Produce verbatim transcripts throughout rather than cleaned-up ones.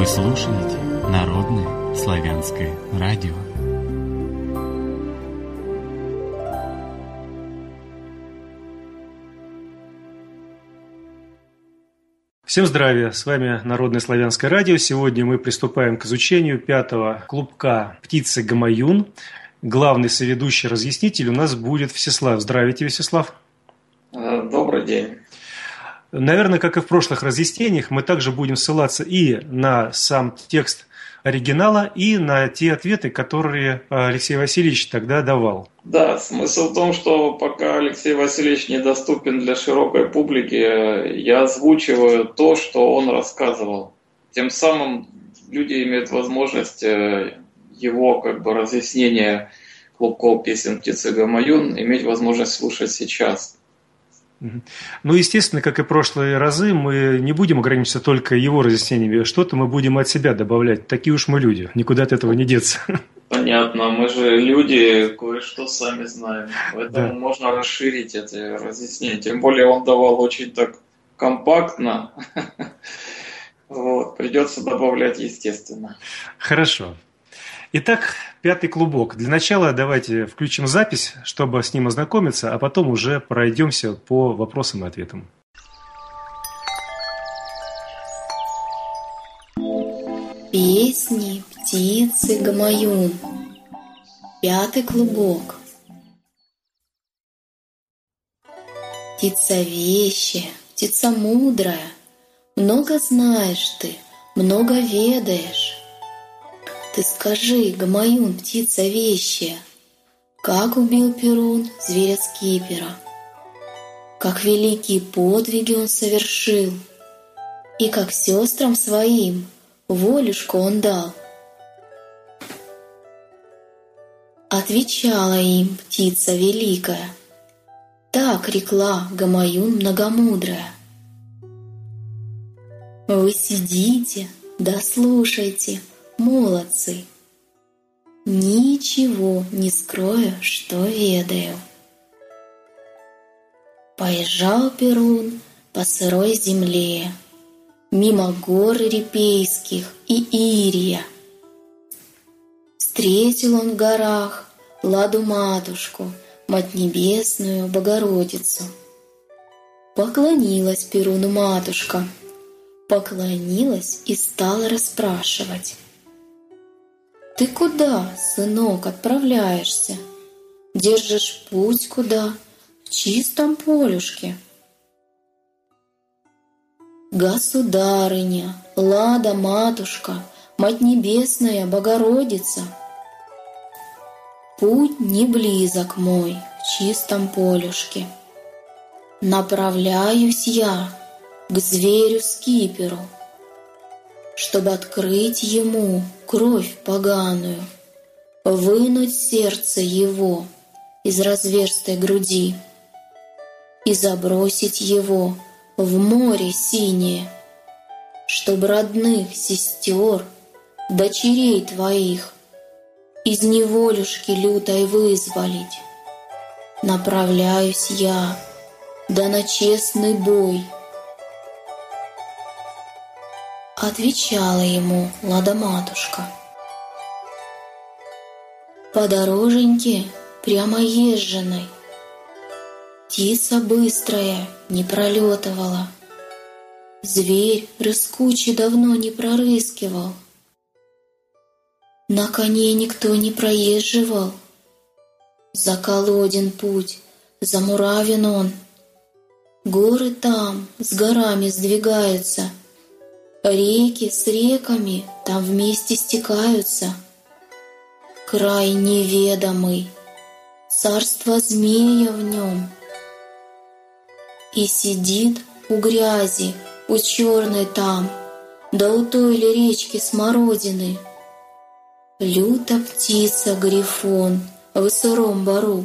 слушаете Народное славянское радио. Всем здравия! С вами Народное славянское радио. Сегодня мы приступаем к изучению пятого клубка птицы Гамаюн. Главный соведущий разъяснитель у нас будет Всеслав. Здравствуйте, Всеслав. Добрый день. Наверное, как и в прошлых разъяснениях, мы также будем ссылаться и на сам текст оригинала, и на те ответы, которые Алексей Васильевич тогда давал. Да, смысл в том, что пока Алексей Васильевич недоступен для широкой публики, я озвучиваю то, что он рассказывал. Тем самым люди имеют возможность его как бы разъяснения клубков песен птицы Гамаюн иметь возможность слушать сейчас. Ну, естественно, как и прошлые разы, мы не будем ограничиваться только его разъяснениями. Что-то мы будем от себя добавлять. Такие уж мы люди. Никуда от этого не деться. Понятно. Мы же люди, кое-что сами знаем. Поэтому Да. можно расширить эти разъяснения. Тем более он давал очень так компактно. Вот. Придется добавлять, естественно. Хорошо. Итак, пятый клубок. Для начала давайте включим запись, чтобы с ним ознакомиться, а потом уже пройдемся по вопросам и ответам. Песни птицы Гамаюн. Пятый клубок. Птица вещая, птица мудрая, много знаешь ты, много ведаешь. Ты скажи, Гамаюн, птица вещая, как убил Перун зверя Скипера, как великие подвиги он совершил, и как сестрам своим волюшку он дал. Отвечала им птица великая, так рекла Гамаюн многомудрая. Вы сидите, да слушайте, молодцы, ничего не скрою, что ведаю. Поезжал Перун по сырой земле, мимо гор Репейских и Ирия. Встретил он в горах Ладу-матушку, Мать Небесную, Богородицу. Поклонилась Перуну матушка, поклонилась и стала расспрашивать. Ты куда, сынок, отправляешься? Держишь путь куда? В чистом полюшке. Государыня, Лада, матушка, Мать Небесная, Богородица, путь не близок мой в чистом полюшке. Направляюсь я к зверю Скиперу, чтобы открыть ему кровь поганую, вынуть сердце его из разверстой груди и забросить его в море синее, чтоб родных сестер, дочерей твоих из неволюшки лютой вызволить. Направляюсь я, да на честный бой. Отвечала ему Лада-матушка. По дороженьке прямо езженой птица быстрая не пролетывала, зверь рыскучий давно не прорыскивал, на коне никто не проезживал, заколоден путь, замуравен он, горы там с горами сдвигаются, реки с реками там вместе стекаются. Край неведомый, царство змея в нем. И сидит у грязи, у черной там, да у той ли речки Смородины, люта птица Грифон в сыром бору.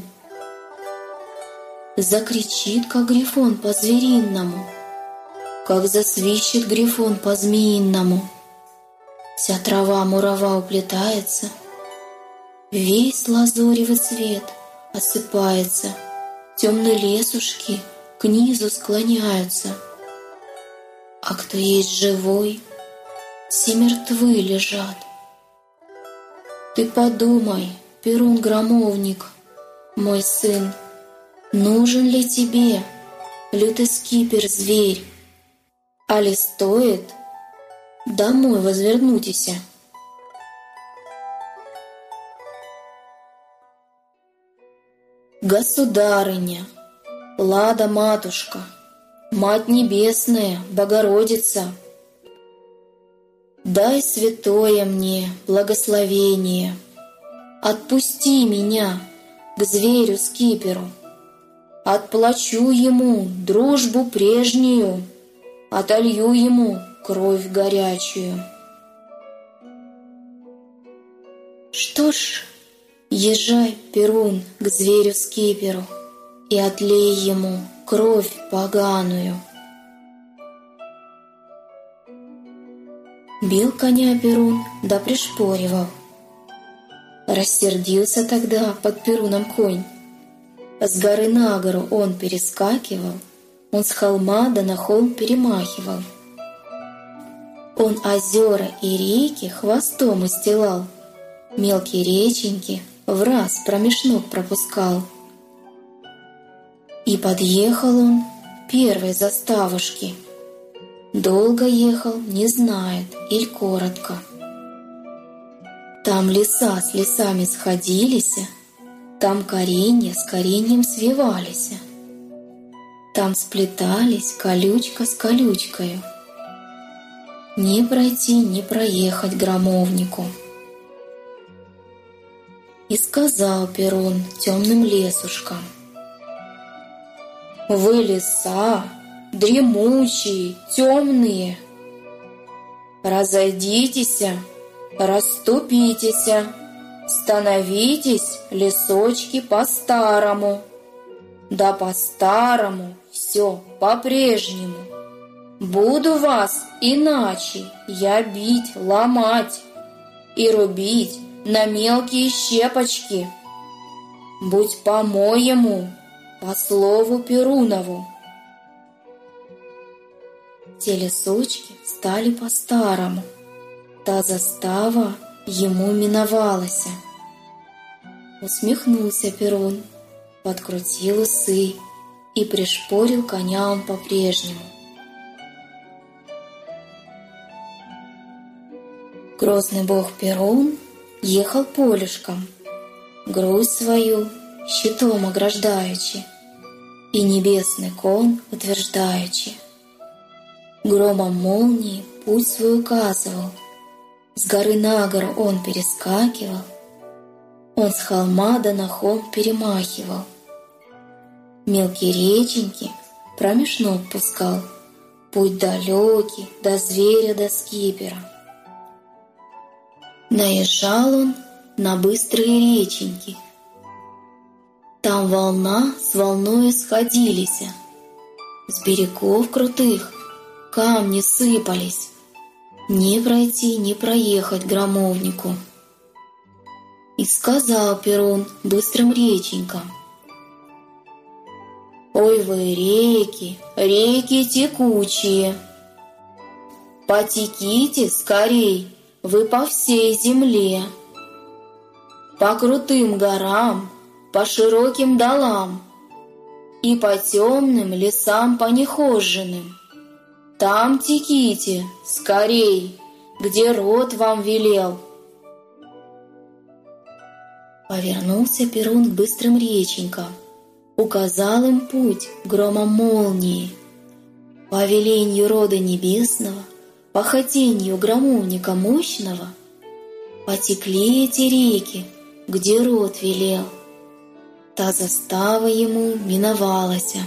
Закричит, как Грифон по-звериному, как засвищет Грифон по-змеиному. Вся трава мурава уплетается, весь лазоревый цвет осыпается, темные лесушки к низу склоняются. А кто есть живой, все мертвы лежат. Ты подумай, Перун-громовник, мой сын, нужен ли тебе лютый скипер-зверь, али стоит домой возвернутися? Государыня, Лада-матушка, Мать Небесная, Богородица, дай святое мне благословение, отпусти меня к зверю-скиперу, отплачу ему дружбу прежнюю, отолью ему кровь горячую. Что ж, езжай, Перун, к зверю-скиперу и отлей ему кровь поганую. Бил коня Перун, да пришпоривал. Рассердился тогда под Перуном конь. С горы на гору он перескакивал, он с холма да на холм перемахивал. Он озера и реки хвостом устилал, мелкие реченьки враз промеж ног пропускал. И подъехал он к первой заставушке. Долго ехал, не знает, иль коротко. Там леса с лесами сходились, там коренья с кореньем свивались, там сплетались колючка с колючкою. Не пройти, не проехать громовнику. И сказал Перун темным лесушкам: вы леса, дремучие, темные, разойдитесь, расступитесь, становитесь, лесочки, по-старому. Да по-старому, все по-прежнему. Буду вас иначе я бить, ломать и рубить на мелкие щепочки. Будь по-моему, по слову Перунову. Те лесочки стали по-старому, та застава ему миновалась. Усмехнулся Перун, подкрутил усы и пришпорил коня он по-прежнему. Грозный бог Перун ехал полюшком, грудь свою щитом ограждаючи, и небесный кон утверждаючи. Громом молнии путь свой указывал, с горы на гору он перескакивал, он с холма да на холм перемахивал. Мелкие реченьки промеж ног пускал, путь далекий до зверя до скипера. Наезжал он на быстрые реченьки. Там волна с волною сходились, с берегов крутых камни сыпались. Не пройти, не проехать громовнику. И сказал Перун быстрым реченькам: ой вы реки, реки текучие, потеките скорей вы по всей земле, по крутым горам, по широким долам и по темным лесам понехоженным. Там теките скорей, где род вам велел. Повернулся Перун к быстрым реченькам, указал им путь громом молнии. По веленью рода небесного, по хотенью громовника мощного, потекли эти реки, где род велел. Та застава ему миновалася.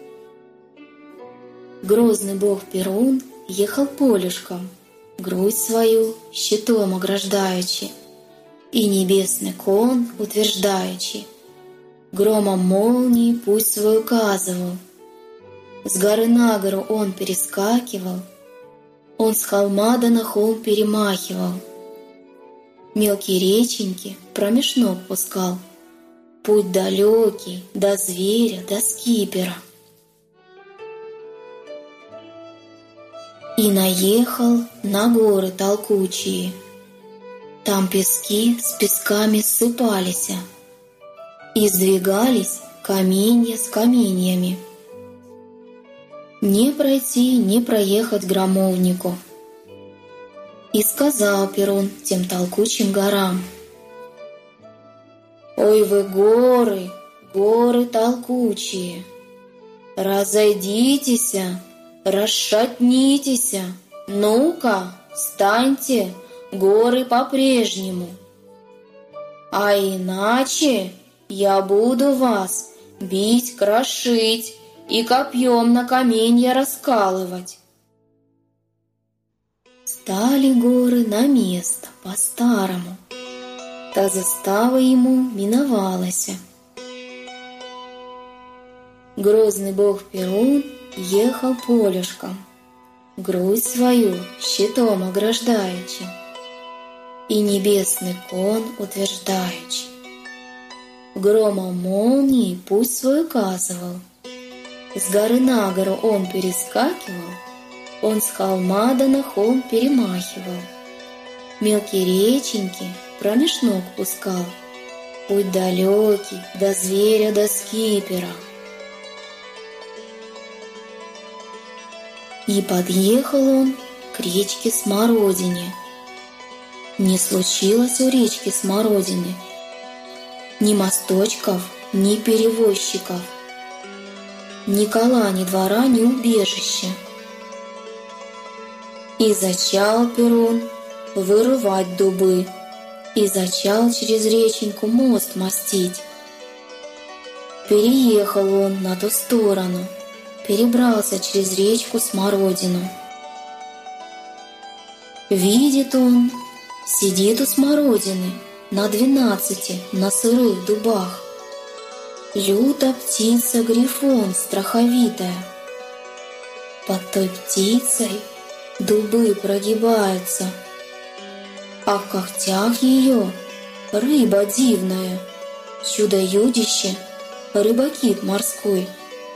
Грозный бог Перун ехал полюшком, грудь свою щитом ограждаючи, и небесный кон утверждаючи. Громом молнии путь свой указывал, с горы на гору он перескакивал, он с холма да на холм перемахивал. Мелкие реченьки промеж ног пускал, путь далекий до зверя до скипера. И наехал на горы толкучие. Там пески с песками ссыпались, и сдвигались каменья с каменьями. Не пройти, не проехать громовнику. И сказал Перун тем толкучим горам: «Ой вы горы, горы толкучие, разойдитесь, расшатнитесь, ну-ка, встаньте, горы по-прежнему, а иначе я буду вас бить, крошить и копьем на каменья раскалывать». Стали горы на место по-старому, та застава ему миновалась. Грозный бог Перун ехал полюшком, грудь свою щитом ограждаючи, и небесный кон утверждаючи. Громом молнии путь свой указывал, с горы на гору он перескакивал, он с холма да на холм перемахивал, мелкие реченьки промеж ног пускал, путь далекий до зверя до скипера. И подъехал он к речке Смородине. Не случилось у речки Смородины ни мосточков, ни перевозчиков, ни кола, ни двора, ни убежища. И зачал Перун вырывать дубы, и зачал через реченьку мост мостить. Переехал он на ту сторону, перебрался через речку Смородину. Видит он, сидит у смородины на двенадцати на сырых дубах люта птица Грифон страховитая. Под той птицей дубы прогибаются, а в когтях ее рыба дивная, чудо-юдище, рыбакит морской.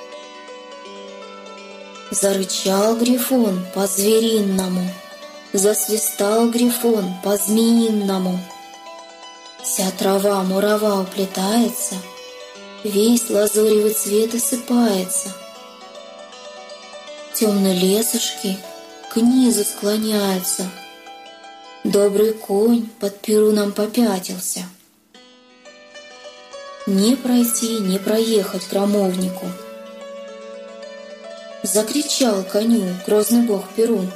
Зарычал Грифон по-зверинному, засвистал Грифон по-змеинному. Вся трава мурава уплетается, весь лазоревый цвет осыпается. Темные лесушки к низу склоняются. Добрый конь под Перуном попятился. Не пройти, не проехать громовнику. Закричал коню грозный бог Перун: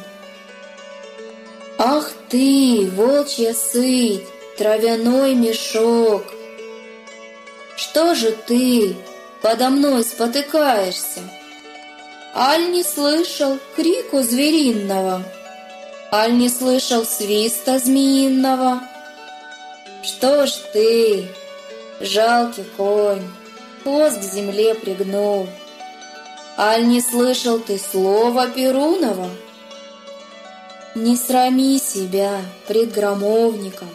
«Ах ты, волчья сыть, травяной мешок! Что же ты подо мной спотыкаешься? Аль не слышал крику звериного? Аль не слышал свиста змеиного? Что ж ты, жалкий конь, хвост к земле пригнул? Аль не слышал ты слова Перунова? Не срами себя пред громовником».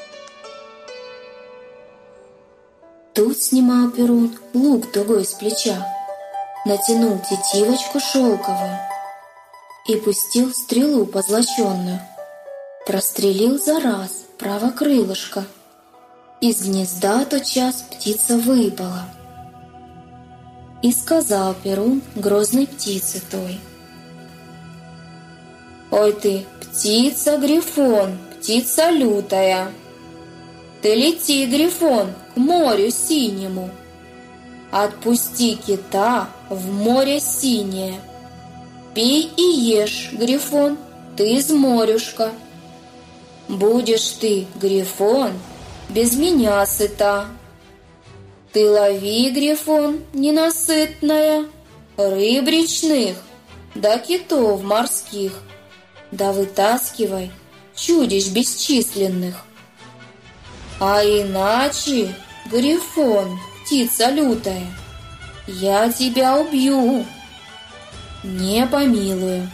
Тут снимал Перун лук тугой с плеча, натянул тетивочку шелковую и пустил стрелу позлоченную. Прострелил за раз право крылышко. Из гнезда тотчас птица выпала. И сказал Перун грозной птице той: «Ой ты, птица Грифон, птица лютая! Ты лети, Грифон, к морю синему, отпусти кита в море синее. Пей и ешь, Грифон, ты из морюшка. Будешь ты, Грифон, без меня сыта. Ты лови, Грифон, ненасытная, рыб речных, да китов морских, да вытаскивай чудищ бесчисленных. А иначе, Грифон, птица лютая, я тебя убью, не помилую».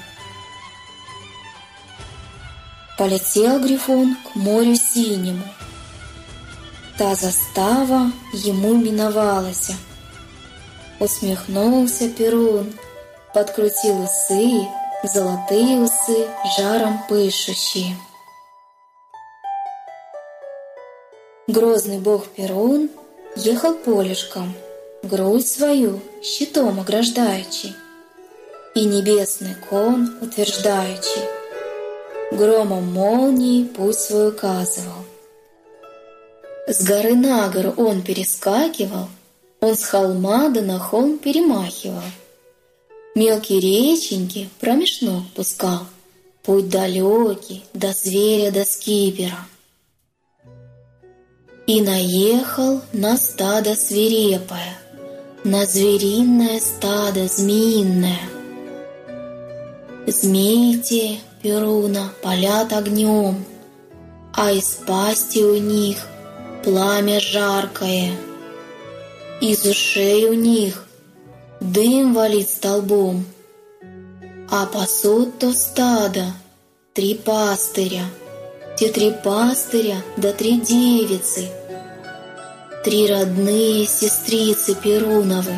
Полетел Грифон к морю синему. Та застава ему миновалась. Усмехнулся Перун, подкрутил усы, золотые усы, птицы, жаром пышущие. Грозный бог Перун ехал полюшком, грудь свою щитом ограждаючи, и небесный кон утверждаючи, громом молнии путь свой указывал. С горы на гору он перескакивал, он с холма да на холм перемахивал, мелкие реченьки промеж ног пускал, путь далекий до зверя до скипера. И наехал на стадо свирепое, на звериное стадо змеиное. Змеи те Перуна палят огнем, а из пасти у них пламя жаркое. Из ушей у них дым валит столбом, а пасут то стадо три пастыря, те три пастыря да три девицы, три родные сестрицы Перуновы.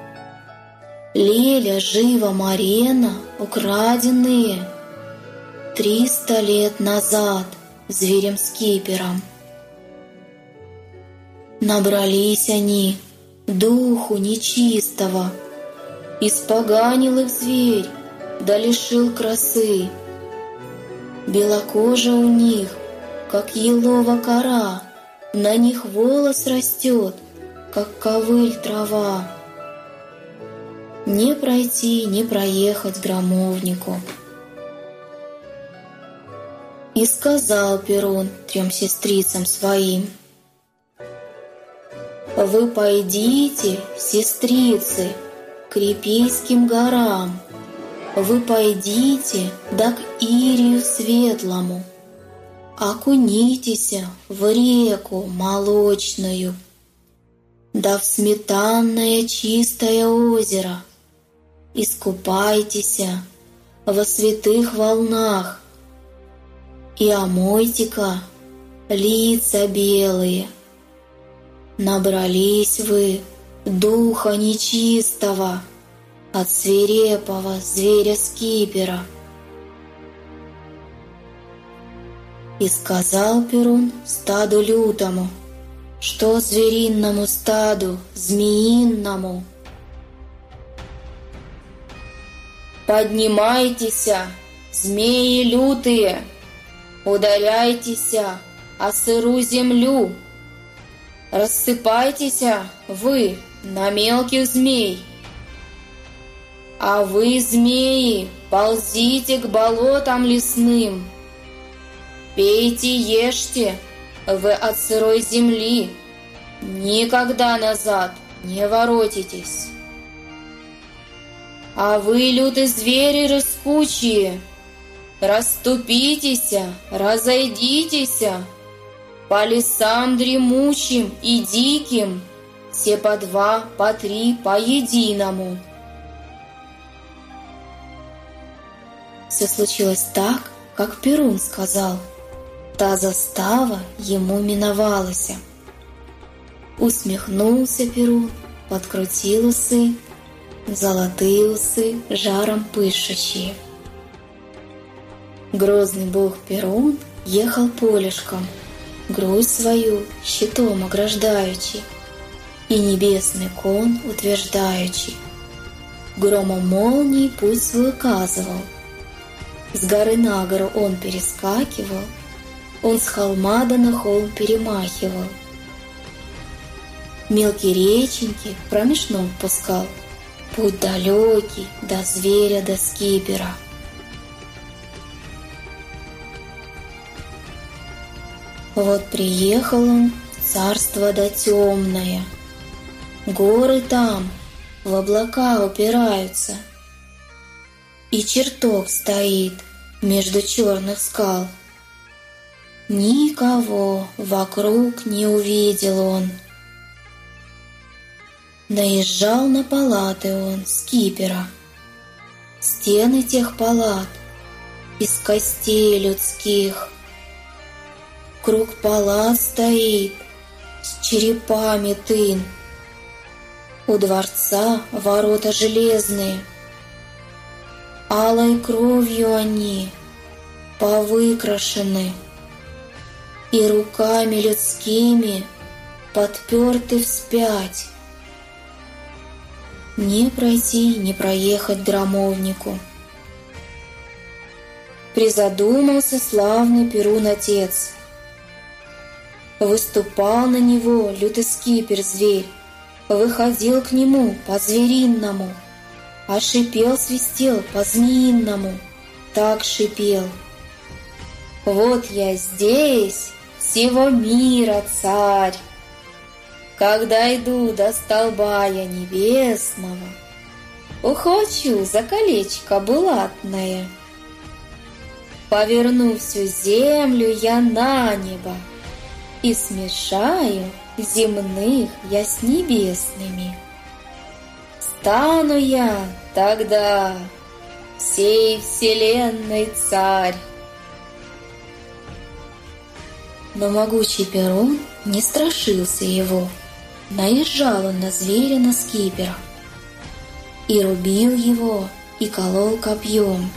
Леля, Жива, Марена, украденные триста лет назад зверем Скипером. Набрались они духу нечистого, испоганил их зверь, да лишил красы. Белокожа у них, как елова кора, на них волос растет, как ковыль трава. Не пройти, не проехать громовнику. И сказал Перун трем сестрицам своим: «Вы пойдите, сестрицы, к Репейским горам, вы пойдите, да к Ирию светлому, окунитесь в реку молочную, да в сметанное чистое озеро, искупайтесь во святых волнах, и омойте-ка лица белые. Набрались вы духа нечистого от свирепого зверя Скипера». И сказал Перун стаду лютому, что зверинному стаду змеинному: «Поднимайтесь, змеи лютые, ударяйтесь о сыру землю, рассыпайтесь вы на мелких змей, а вы, змеи, ползите к болотам лесным, пейте, ешьте вы от сырой земли, никогда назад не воротитесь. А вы, лютые звери рыскучие, расступитесь, разойдитесь по лесам дремучим и диким, все по два, по три, по единому». Все случилось так, как Перун сказал. Та застава ему миновалась. Усмехнулся Перун, подкрутил усы, золотые усы жаром пышущие. Грозный бог Перун ехал полюшком, грудь свою щитом ограждаючи, и небесный кон утверждаючи, громом молнии путь свой указывал. С горы на гору он перескакивал, он с холма да на холм перемахивал. Мелкие реченьки промеж ног пускал, путь далекий до зверя до Скипера. Вот приехал он в царство да темное. Горы там в облака упираются, и чертог стоит между черных скал. Никого вокруг не увидел он. Наезжал на палаты он Скипера. Стены тех палат из костей людских. Круг палат стоит с черепами тын. У дворца ворота железные, алой кровью они повыкрашены и руками людскими подперты вспять. Не пройти, не проехать драмовнику. Призадумался славный Перун отец. Выступал на него лютый скипер-зверь, выходил к нему по-звериному, а шипел-свистел по-змеиному, так шипел: «Вот я здесь, всего мира царь! Когда иду до столба я небесного, ухвачу за колечко булатное. Поверну всю землю я на небо и смешаю земных я с небесными. Стану я тогда всей вселенной царь». Но могучий Перун не страшился его. Наезжал он на зверя, на скипера, и рубил его, и колол копьем.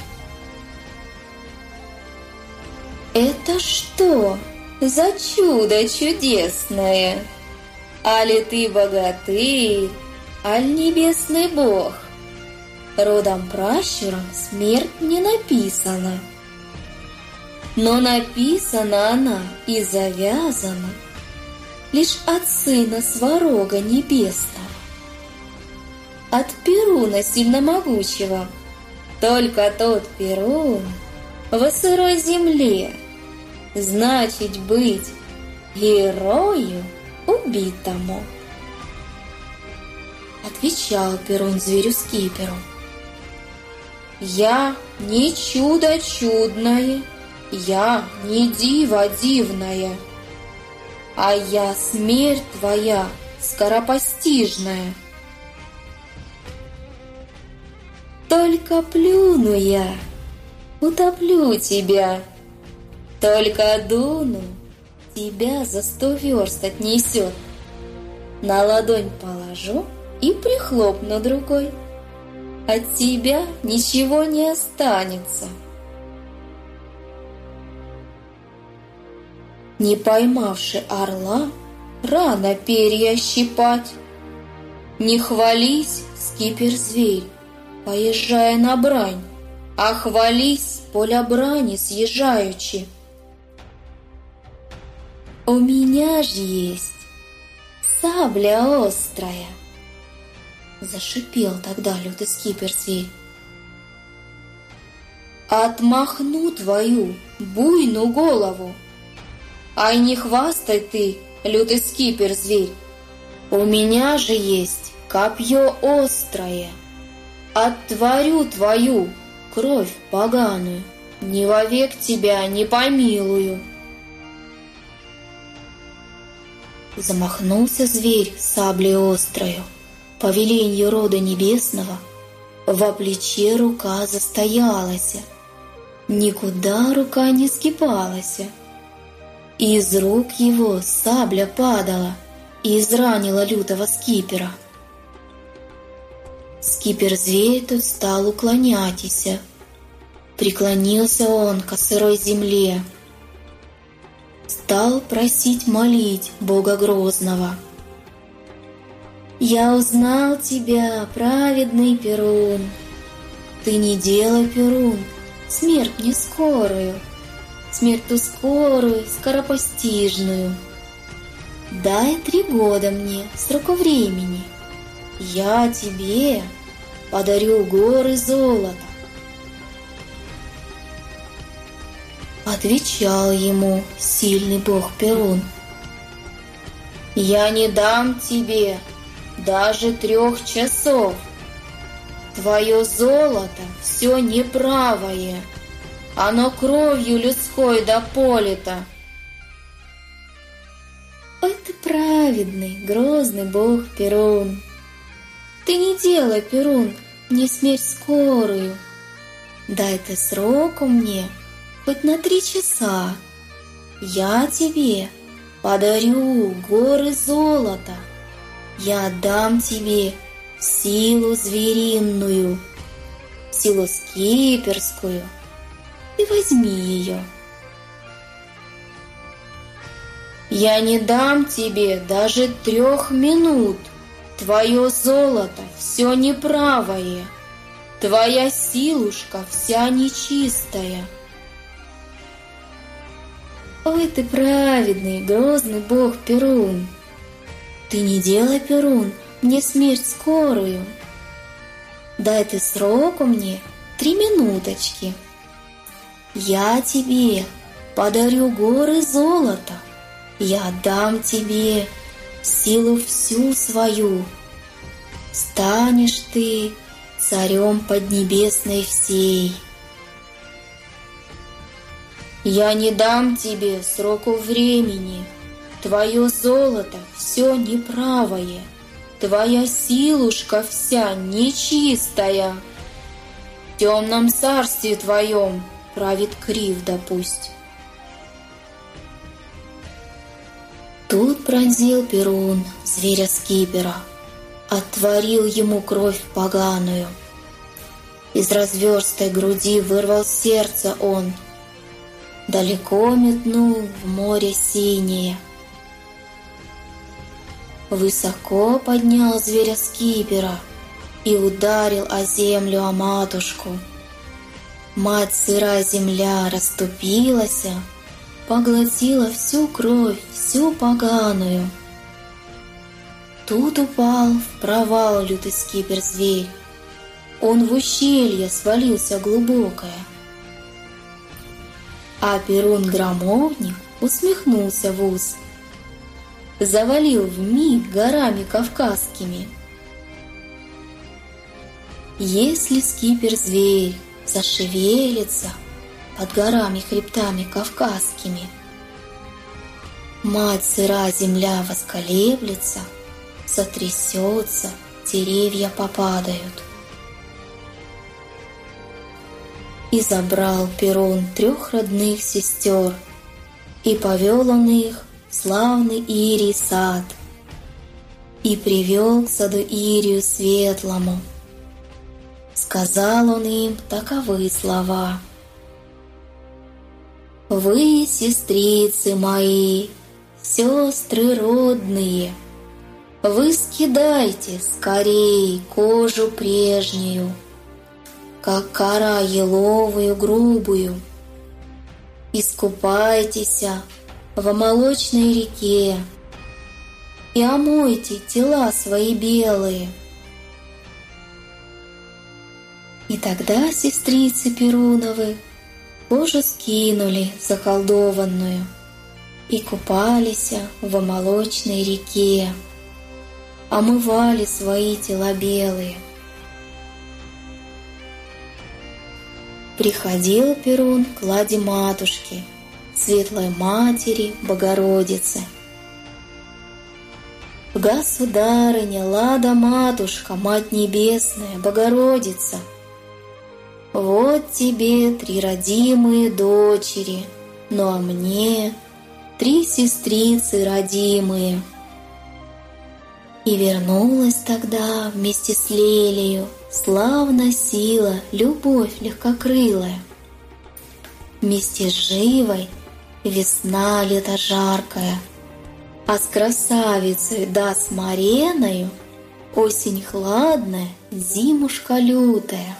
«Это что за чудо чудесное? Али ты богатырь, аль небесный бог? Родом пращуром смерть не написана, но написана она и завязана лишь от сына Сварога Небесного, от Перуна сильномогучего. Только тот Перун во сырой земле значит быть герою убитому». Отвечал Перун зверю скиперу: «Я не чудо чудное, я не диво дивное, а я смерть твоя скоропостижная. Только плюну я, утоплю тебя, только дуну, тебя за сто верст отнесет. На ладонь положу и прихлопну другой, от тебя ничего не останется». Не поймавши орла, рано перья щипать. Не хвались, скипер-зверь, поезжая на брань, а хвались с поля брани съезжаючи. «У меня ж есть сабля острая», — зашипел тогда лютый скипер-зверь. «Отмахну твою буйную голову. Ай, не хвастай ты, лютый скипер-зверь, у меня же есть копье острое. Оттворю твою кровь поганую, ни вовек тебя не помилую». Замахнулся зверь саблей острою, по веленью рода небесного, во плече рука застоялась, никуда рука не сгибалась. Из рук его сабля падала и изранила лютого скипера. Скипер-зверь тут стал уклоняться. Преклонился он ко сырой земле. Стал просить молить Бога Грозного: «Я узнал тебя, праведный Перун. Ты не делай, Перун, смерть не скорую, смерть ту скорую, скоропостижную. Дай три года мне сроку времени, я тебе подарю горы золота». Отвечал ему сильный бог Перун: «Я не дам тебе даже трех часов. Твое золото все неправое, оно кровью людской дополито». «Ой ты праведный, грозный бог Перун! Ты не делай, Перун, мне смерть скорую. Дай ты сроку мне хоть на три часа. Я тебе подарю горы золота. Я дам тебе силу звериную, силу скиперскую и возьми ее. Я не дам тебе даже трех минут. Твое золото все неправое, твоя силушка вся нечистая. Ой, ты праведный, грозный бог Перун. Ты не делай, Перун, мне смерть скорую. Дай ты сроку мне три минуточки. Я тебе подарю горы золота, я дам тебе силу всю свою. Станешь ты царем поднебесной всей. Я не дам тебе сроку времени, твое золото все неправое, твоя силушка вся нечистая. В темном царстве твоем правит кривда пусть. Тут пронзил Перун зверя Скипера, отворил ему кровь поганую. Из разверстой груди вырвал сердце он, далеко метнул в море синее. Высоко поднял зверя Скипера и ударил о землю, о матушку. Мать сырая земля расступилась, поглотила всю кровь, всю поганую. Тут упал в провал лютый Скипер-зверь, он в ущелье свалился глубокое. А Перун-громовник усмехнулся в ус, завалил вмиг горами кавказскими. Если Скипер-зверь зашевелится под горами хребтами кавказскими, мать сырая земля восколеблется, сотрясется, деревья попадают. И забрал Перун трех родных сестер, и повел он их в славный Ирий сад, и привел к саду Ирию светлому. Сказал он им таковы слова: «Вы, сестрицы мои, сестры родные, вы скидайте скорей кожу прежнюю, как кора еловую грубую, искупайтесь в молочной реке и омойте тела свои белые». И тогда сестрицы Перуновы кожу скинули заколдованную и купались в молочной реке, омывали свои тела белые. Приходил Перун к ладе матушки, светлой матери Богородицы. «Государыня, лада матушка, мать небесная, Богородица, вот тебе три родимые дочери, ну а мне три сестрицы родимые». И вернулась тогда вместе с Лелею славная сила, любовь легкокрылая. Вместе с Живой весна лето жаркая, а с красавицей да с Мареною осень хладная, зимушка лютая.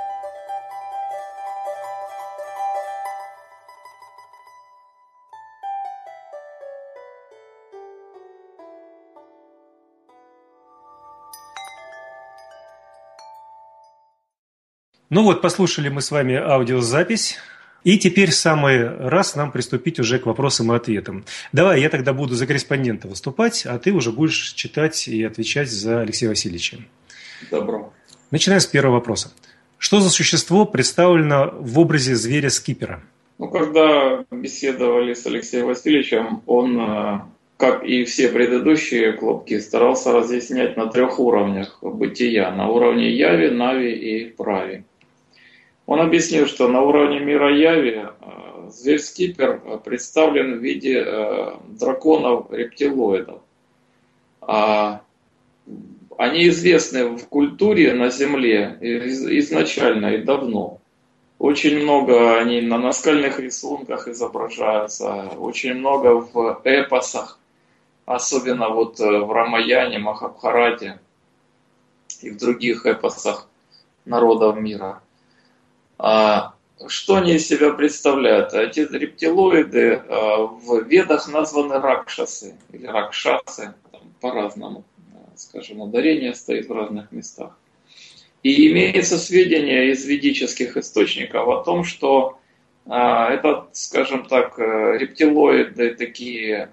Ну вот, послушали мы с вами аудиозапись, и теперь самый раз нам приступить уже к вопросам и ответам. Давай, я тогда буду за корреспондента выступать, а ты уже будешь читать и отвечать за Алексея Васильевича. Добро. Начинаем с первого вопроса. Что за существо представлено в образе зверя Скипера? Ну, когда беседовали с Алексеем Васильевичем, он, как и все предыдущие клубки, старался разъяснять на трех уровнях бытия. На уровне Яви, Нави и Прави. Он объяснил, что на уровне мира Яви зверь Скипер представлен в виде драконов-рептилоидов. Они известны в культуре на Земле изначально и давно. Очень много они на наскальных рисунках изображаются, очень много в эпосах, особенно вот в Рамаяне, Махабхарате и в других эпосах народов мира. Что они из себя представляют? Эти рептилоиды в Ведах названы ракшасы или ракшасы, по-разному, скажем, ударение стоит в разных местах. И имеется сведения из ведических источников о том, что это, скажем так, рептилоиды такие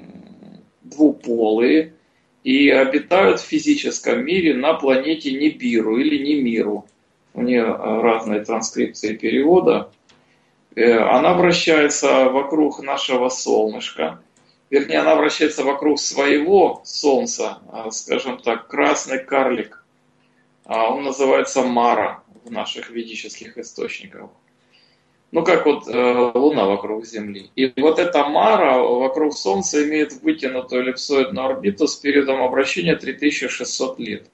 двуполые и обитают в физическом мире на планете Нибиру или Немиру. У нее разные транскрипции перевода. Она вращается вокруг нашего солнышка. Вернее, она вращается вокруг своего Солнца, скажем так, красный карлик. Он называется Мара в наших ведических источниках. Ну, как вот Луна вокруг Земли. И вот эта Мара вокруг Солнца имеет вытянутую эллипсоидную орбиту с периодом обращения три тысячи шестьсот лет.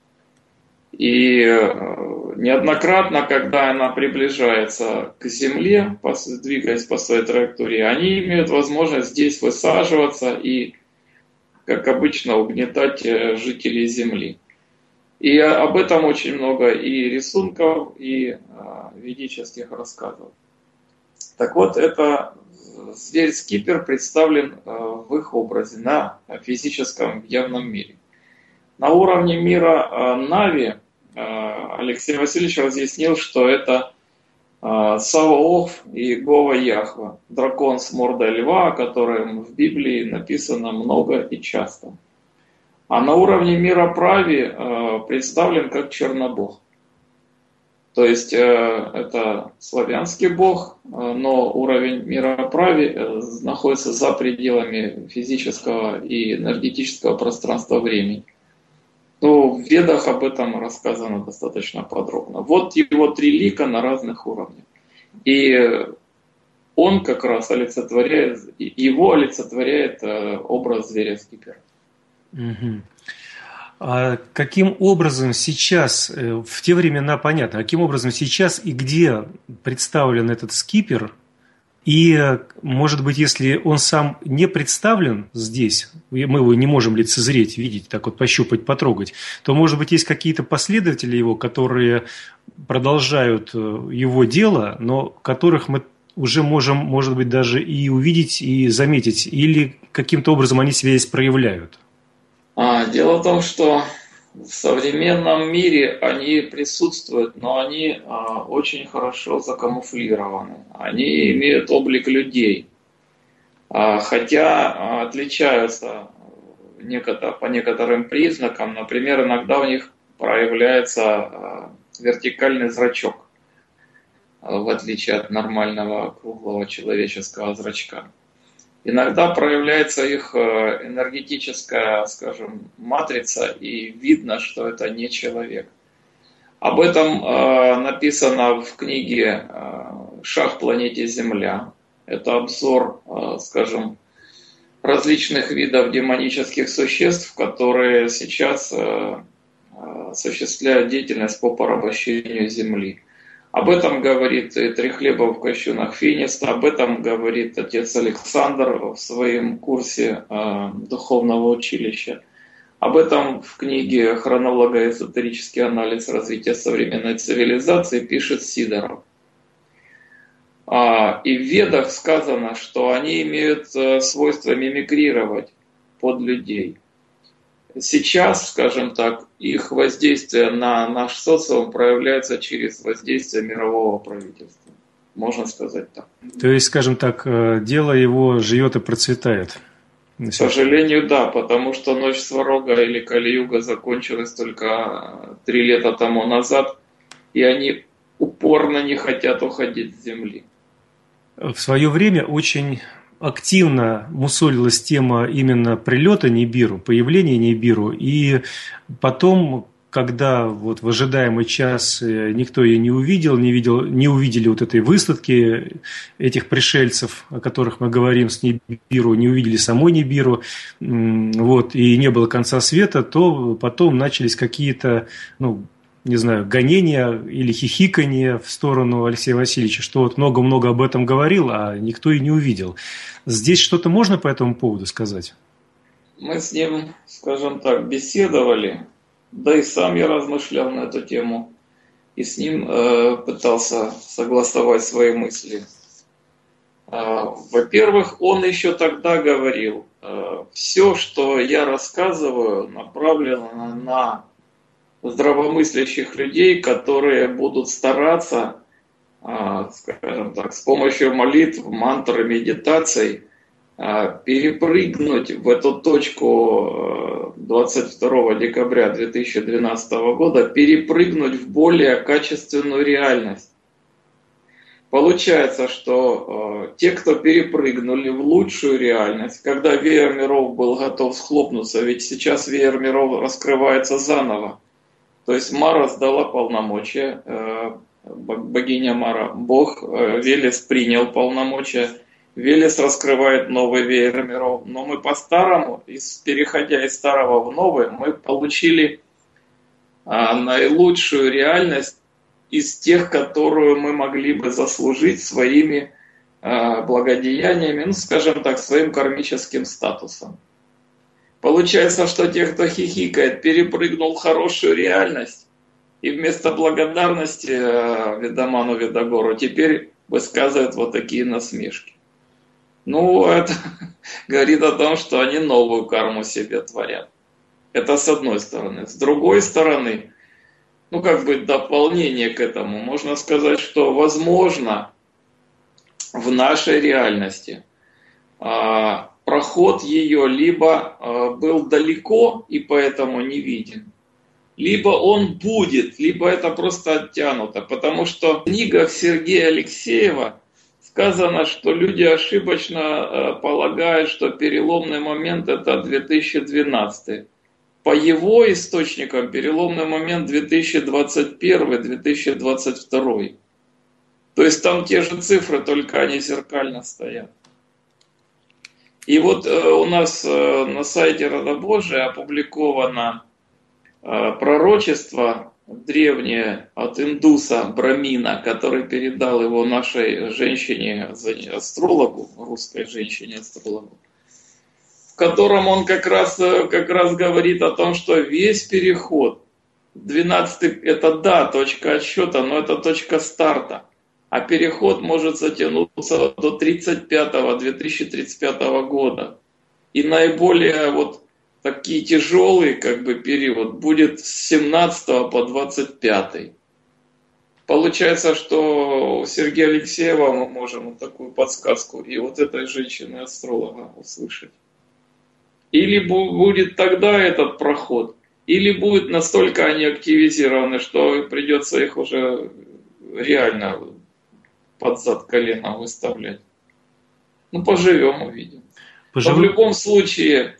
И неоднократно, когда она приближается к Земле, двигаясь по своей траектории, они имеют возможность здесь высаживаться и, как обычно, угнетать жителей Земли. И об этом очень много и рисунков, и ведических рассказов. Так вот, это зверь-скипер представлен в их образе на физическом явном мире. На уровне мира Нави Алексей Васильевич разъяснил, что это Саваоф и Гова Яхва, дракон с мордой льва, о котором в Библии написано много и часто. А на уровне мира Прави представлен как Чернобог. То есть это славянский бог, но уровень мира Прави находится за пределами физического и энергетического пространства времени. Но в Ведах об этом рассказано достаточно подробно. Вот его три лика на разных уровнях. И он как раз олицетворяет, его олицетворяет образ зверя-скипера. Угу. А каким образом сейчас, в те времена понятно, каким образом сейчас и где представлен этот скипер? И, может быть, если он сам не представлен здесь, мы его не можем лицезреть, видеть, так вот пощупать, потрогать, то, может быть, есть какие-то последователи его, которые продолжают его дело, но которых мы уже можем, может быть, даже и увидеть, и заметить, или каким-то образом они себя здесь проявляют? А, дело в том, что в современном мире они присутствуют, но они а, очень хорошо закамуфлированы. Они имеют облик людей, а, хотя а, отличаются некотор, по некоторым признакам. Например, иногда у них проявляется а, вертикальный зрачок, а, в отличие от нормального круглого человеческого зрачка. Иногда проявляется их энергетическая, скажем, матрица, и видно, что это не человек. Об этом э, написано в книге э, «Шаг планете Земля». Это обзор, э, скажем, различных видов демонических существ, которые сейчас э, осуществляют деятельность по порабощению Земли. Об этом говорит и Трехлебов в кощунах Финиста, об этом говорит отец Александр в своем курсе э, духовного училища. Об этом в книге «Хронолого-эзотерический анализ развития современной цивилизации» пишет Сидоров. А, и в Ведах сказано, что они имеют э, свойство мимикрировать под людей. Сейчас, скажем так, их воздействие на наш социум проявляется через воздействие мирового правительства. Можно сказать так. То есть, скажем так, дело его живет и процветает. К сожалению, да, потому что ночь Сварога или Кали-юга закончилась только три лета тому назад, и они упорно не хотят уходить с Земли. В свое время очень активно мусолилась тема именно прилета Нибиру, появления Нибиру, и потом, когда вот в ожидаемый час никто ее не увидел, не, видел, не увидели вот этой высадки этих пришельцев, о которых мы говорим с Нибиру, не увидели самой Нибиру, вот, и не было конца света, то потом начались какие-то, ну, не знаю, гонения или хихикания в сторону Алексея Васильевича, что вот много-много об этом говорил, а никто и не увидел. Здесь что-то можно по этому поводу сказать? Мы с ним, скажем так, беседовали, да и сам я размышлял на эту тему, и с ним э, пытался согласовать свои мысли. Э, во-первых, он еще тогда говорил, э, все, что я рассказываю, направлено на здравомыслящих людей, которые будут стараться, скажем так, с помощью молитв, мантр и медитаций перепрыгнуть в эту точку двадцать второго декабря две тысячи двенадцатого года, перепрыгнуть в более качественную реальность. Получается, что те, кто перепрыгнули в лучшую реальность, когда веер миров был готов схлопнуться, ведь сейчас веер миров раскрывается заново. То есть Мара сдала полномочия, богиня Мара, Бог, Велес принял полномочия, Велес раскрывает новый веер миров. Но мы по-старому, переходя из старого в новый, мы получили наилучшую реальность из тех, которую мы могли бы заслужить своими благодеяниями, ну, скажем так, своим кармическим статусом. Получается, что те, кто хихикает, перепрыгнул в хорошую реальность, и вместо благодарности Ведаману Ведагору теперь высказывают вот такие насмешки. Ну, это говорит о том, что они новую карму себе творят. Это с одной стороны. С другой стороны, ну, как бы дополнение к этому, можно сказать, что возможно в нашей реальности проход ее либо э, был далеко и поэтому не виден, либо он будет, либо это просто оттянуто. Потому что в книгах Сергея Алексеева сказано, что люди ошибочно э, полагают, что переломный момент это две тысячи двенадцатый. По его источникам переломный момент две тысячи двадцать первый - две тысячи двадцать второй. То есть там те же цифры, только они зеркально стоят. И вот э, у нас э, на сайте Рода Божия опубликовано э, пророчество древнее от индуса Брамина, который передал его нашей женщине-астрологу, русской женщине-астрологу, в котором он как раз, как раз говорит о том, что весь переход, двенадцатый это да, точка отсчета, но это точка старта. А переход может затянуться до тридцать пятого, две тысячи тридцать пятого года. И наиболее вот такие тяжелый как бы период будет с семнадцатого по двадцать пятый. Получается, что у Сергея Алексеева мы можем вот такую подсказку и вот этой женщины-астролога услышать. Или будет тогда этот проход, или будет настолько они активизированы, что придется их уже реально под зад колена выставлять. Ну, поживем, увидим. Поживем. Но в любом случае,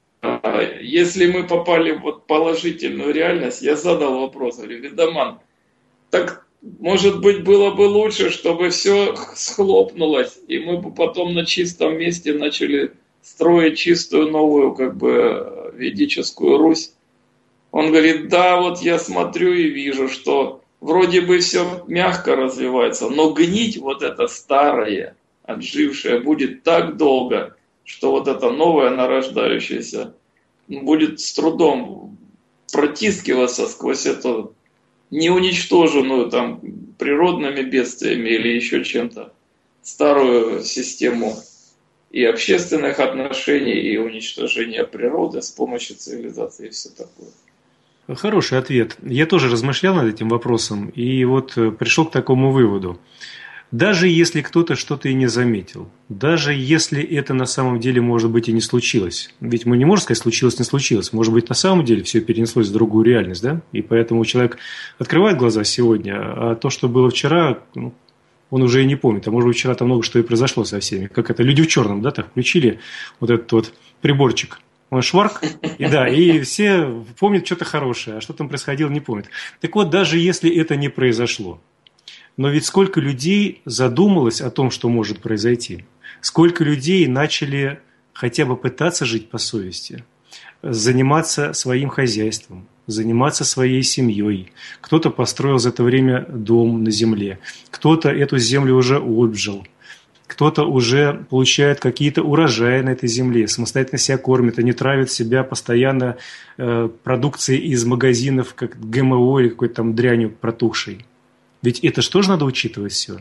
если мы попали в вот положительную реальность, я задал вопрос, говорю, Ведаман, так может быть было бы лучше, чтобы все схлопнулось, и мы бы потом на чистом месте начали строить чистую новую как бы ведическую Русь. Он говорит, да, вот я смотрю и вижу, что вроде бы все мягко развивается, но гнить вот это старое, отжившее будет так долго, что вот это новое нарождающееся будет с трудом протискиваться сквозь эту неуничтоженную там природными бедствиями или еще чем-то старую систему и общественных отношений, и уничтожения природы с помощью цивилизации и все такое. Хороший ответ. Я тоже размышлял над этим вопросом и вот пришел к такому выводу. Даже если кто-то что-то и не заметил, даже если это на самом деле, может быть, и не случилось, ведь мы не можем сказать, случилось, не случилось, может быть, на самом деле все перенеслось в другую реальность, да? И поэтому человек открывает глаза сегодня, а то, что было вчера, ну, он уже и не помнит, а может быть, вчера там много что и произошло со всеми. Как это, люди в черном, да, так включили вот этот вот приборчик. Он шварк, и да, и все помнят что-то хорошее, а что там происходило, не помнят. Так вот, даже если это не произошло, но ведь сколько людей задумалось о том, что может произойти, сколько людей начали хотя бы пытаться жить по совести, заниматься своим хозяйством, заниматься своей семьей. Кто-то построил за это время дом на земле. Кто-то эту землю уже обжил. Кто-то уже получает какие-то урожаи на этой земле, самостоятельно себя кормит, а не травит себя постоянно э, продукцией из магазинов, как ГМО или какой-то там дрянью протухшей. Ведь это же тоже надо учитывать все.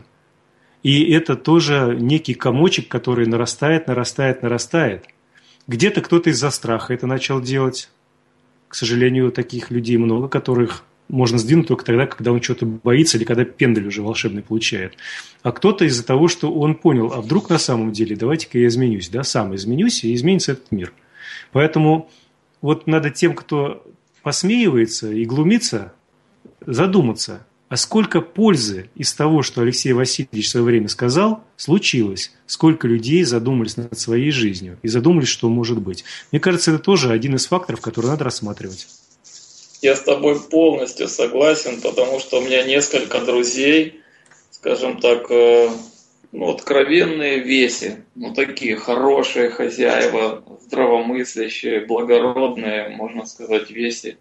И это тоже некий комочек, который нарастает, нарастает, нарастает. Где-то кто-то из-за страха это начал делать. К сожалению, таких людей много, которых можно сдвинуть только тогда, когда он что-то боится или когда пендель уже волшебный получает. А кто-то из-за того, что он понял, а вдруг на самом деле, давайте-ка я изменюсь, да, сам изменюсь, и изменится этот мир. Поэтому вот надо тем, кто посмеивается и глумится, задуматься, а сколько пользы из того, что Алексей Васильевич в свое время сказал, случилось? Сколько людей задумались над своей жизнью и задумались, что может быть? Мне кажется, это тоже один из факторов, который надо рассматривать. Я с тобой полностью согласен, потому что у меня несколько друзей, скажем так, ну, откровенные веси, ну, такие хорошие хозяева, здравомыслящие, благородные, можно сказать, веси.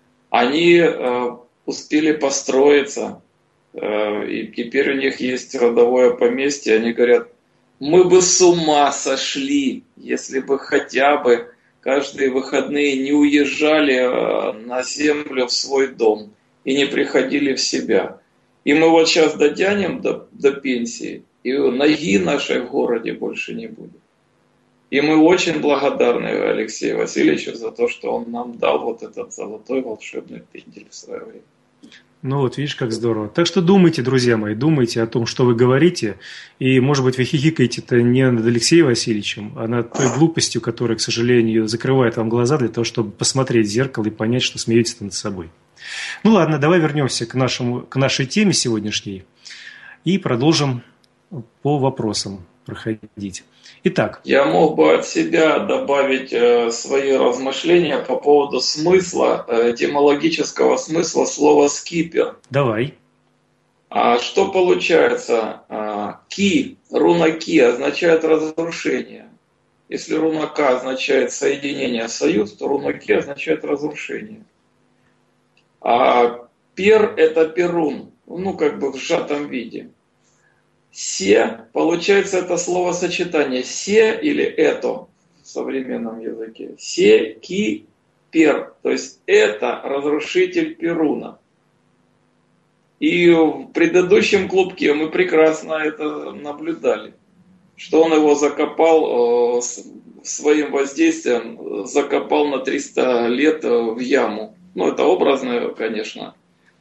Они успели построиться, и теперь у них есть родовое поместье. Они говорят, мы бы с ума сошли, если бы хотя бы каждые выходные не уезжали на землю в свой дом и не приходили в себя. И мы вот сейчас дотянем до, до пенсии, и ноги нашей в городе больше не будет. И мы очень благодарны Алексею Васильевичу за то, что он нам дал вот этот золотой волшебный пендель в свое время. Ну вот, видишь, как здорово. Так что думайте, друзья мои, думайте о том, что вы говорите. И, может быть, вы хихикаете-то не над Алексеем Васильевичем, а над той глупостью, которая, к сожалению, закрывает вам глаза для того, чтобы посмотреть в зеркало и понять, что смеетесь над собой. Ну ладно, давай вернемся к, нашему, к нашей теме сегодняшней и продолжим по вопросам проходить. Итак. Я мог бы от себя добавить э, свои размышления по поводу смысла, э, этимологического смысла слова «скипер». Давай. А что получается? А, ки, руна ки означает разрушение. Если руна к означает соединение, союз, то руна ки означает разрушение. А пер – это перун, ну как бы в сжатом виде. Се, получается, это словосочетание се или это в современном языке. Се, ки, пер. То есть это разрушитель перуна. И в предыдущем клубке мы прекрасно это наблюдали. Что он его закопал своим воздействием, закопал на триста лет в яму. Ну, это образная, конечно,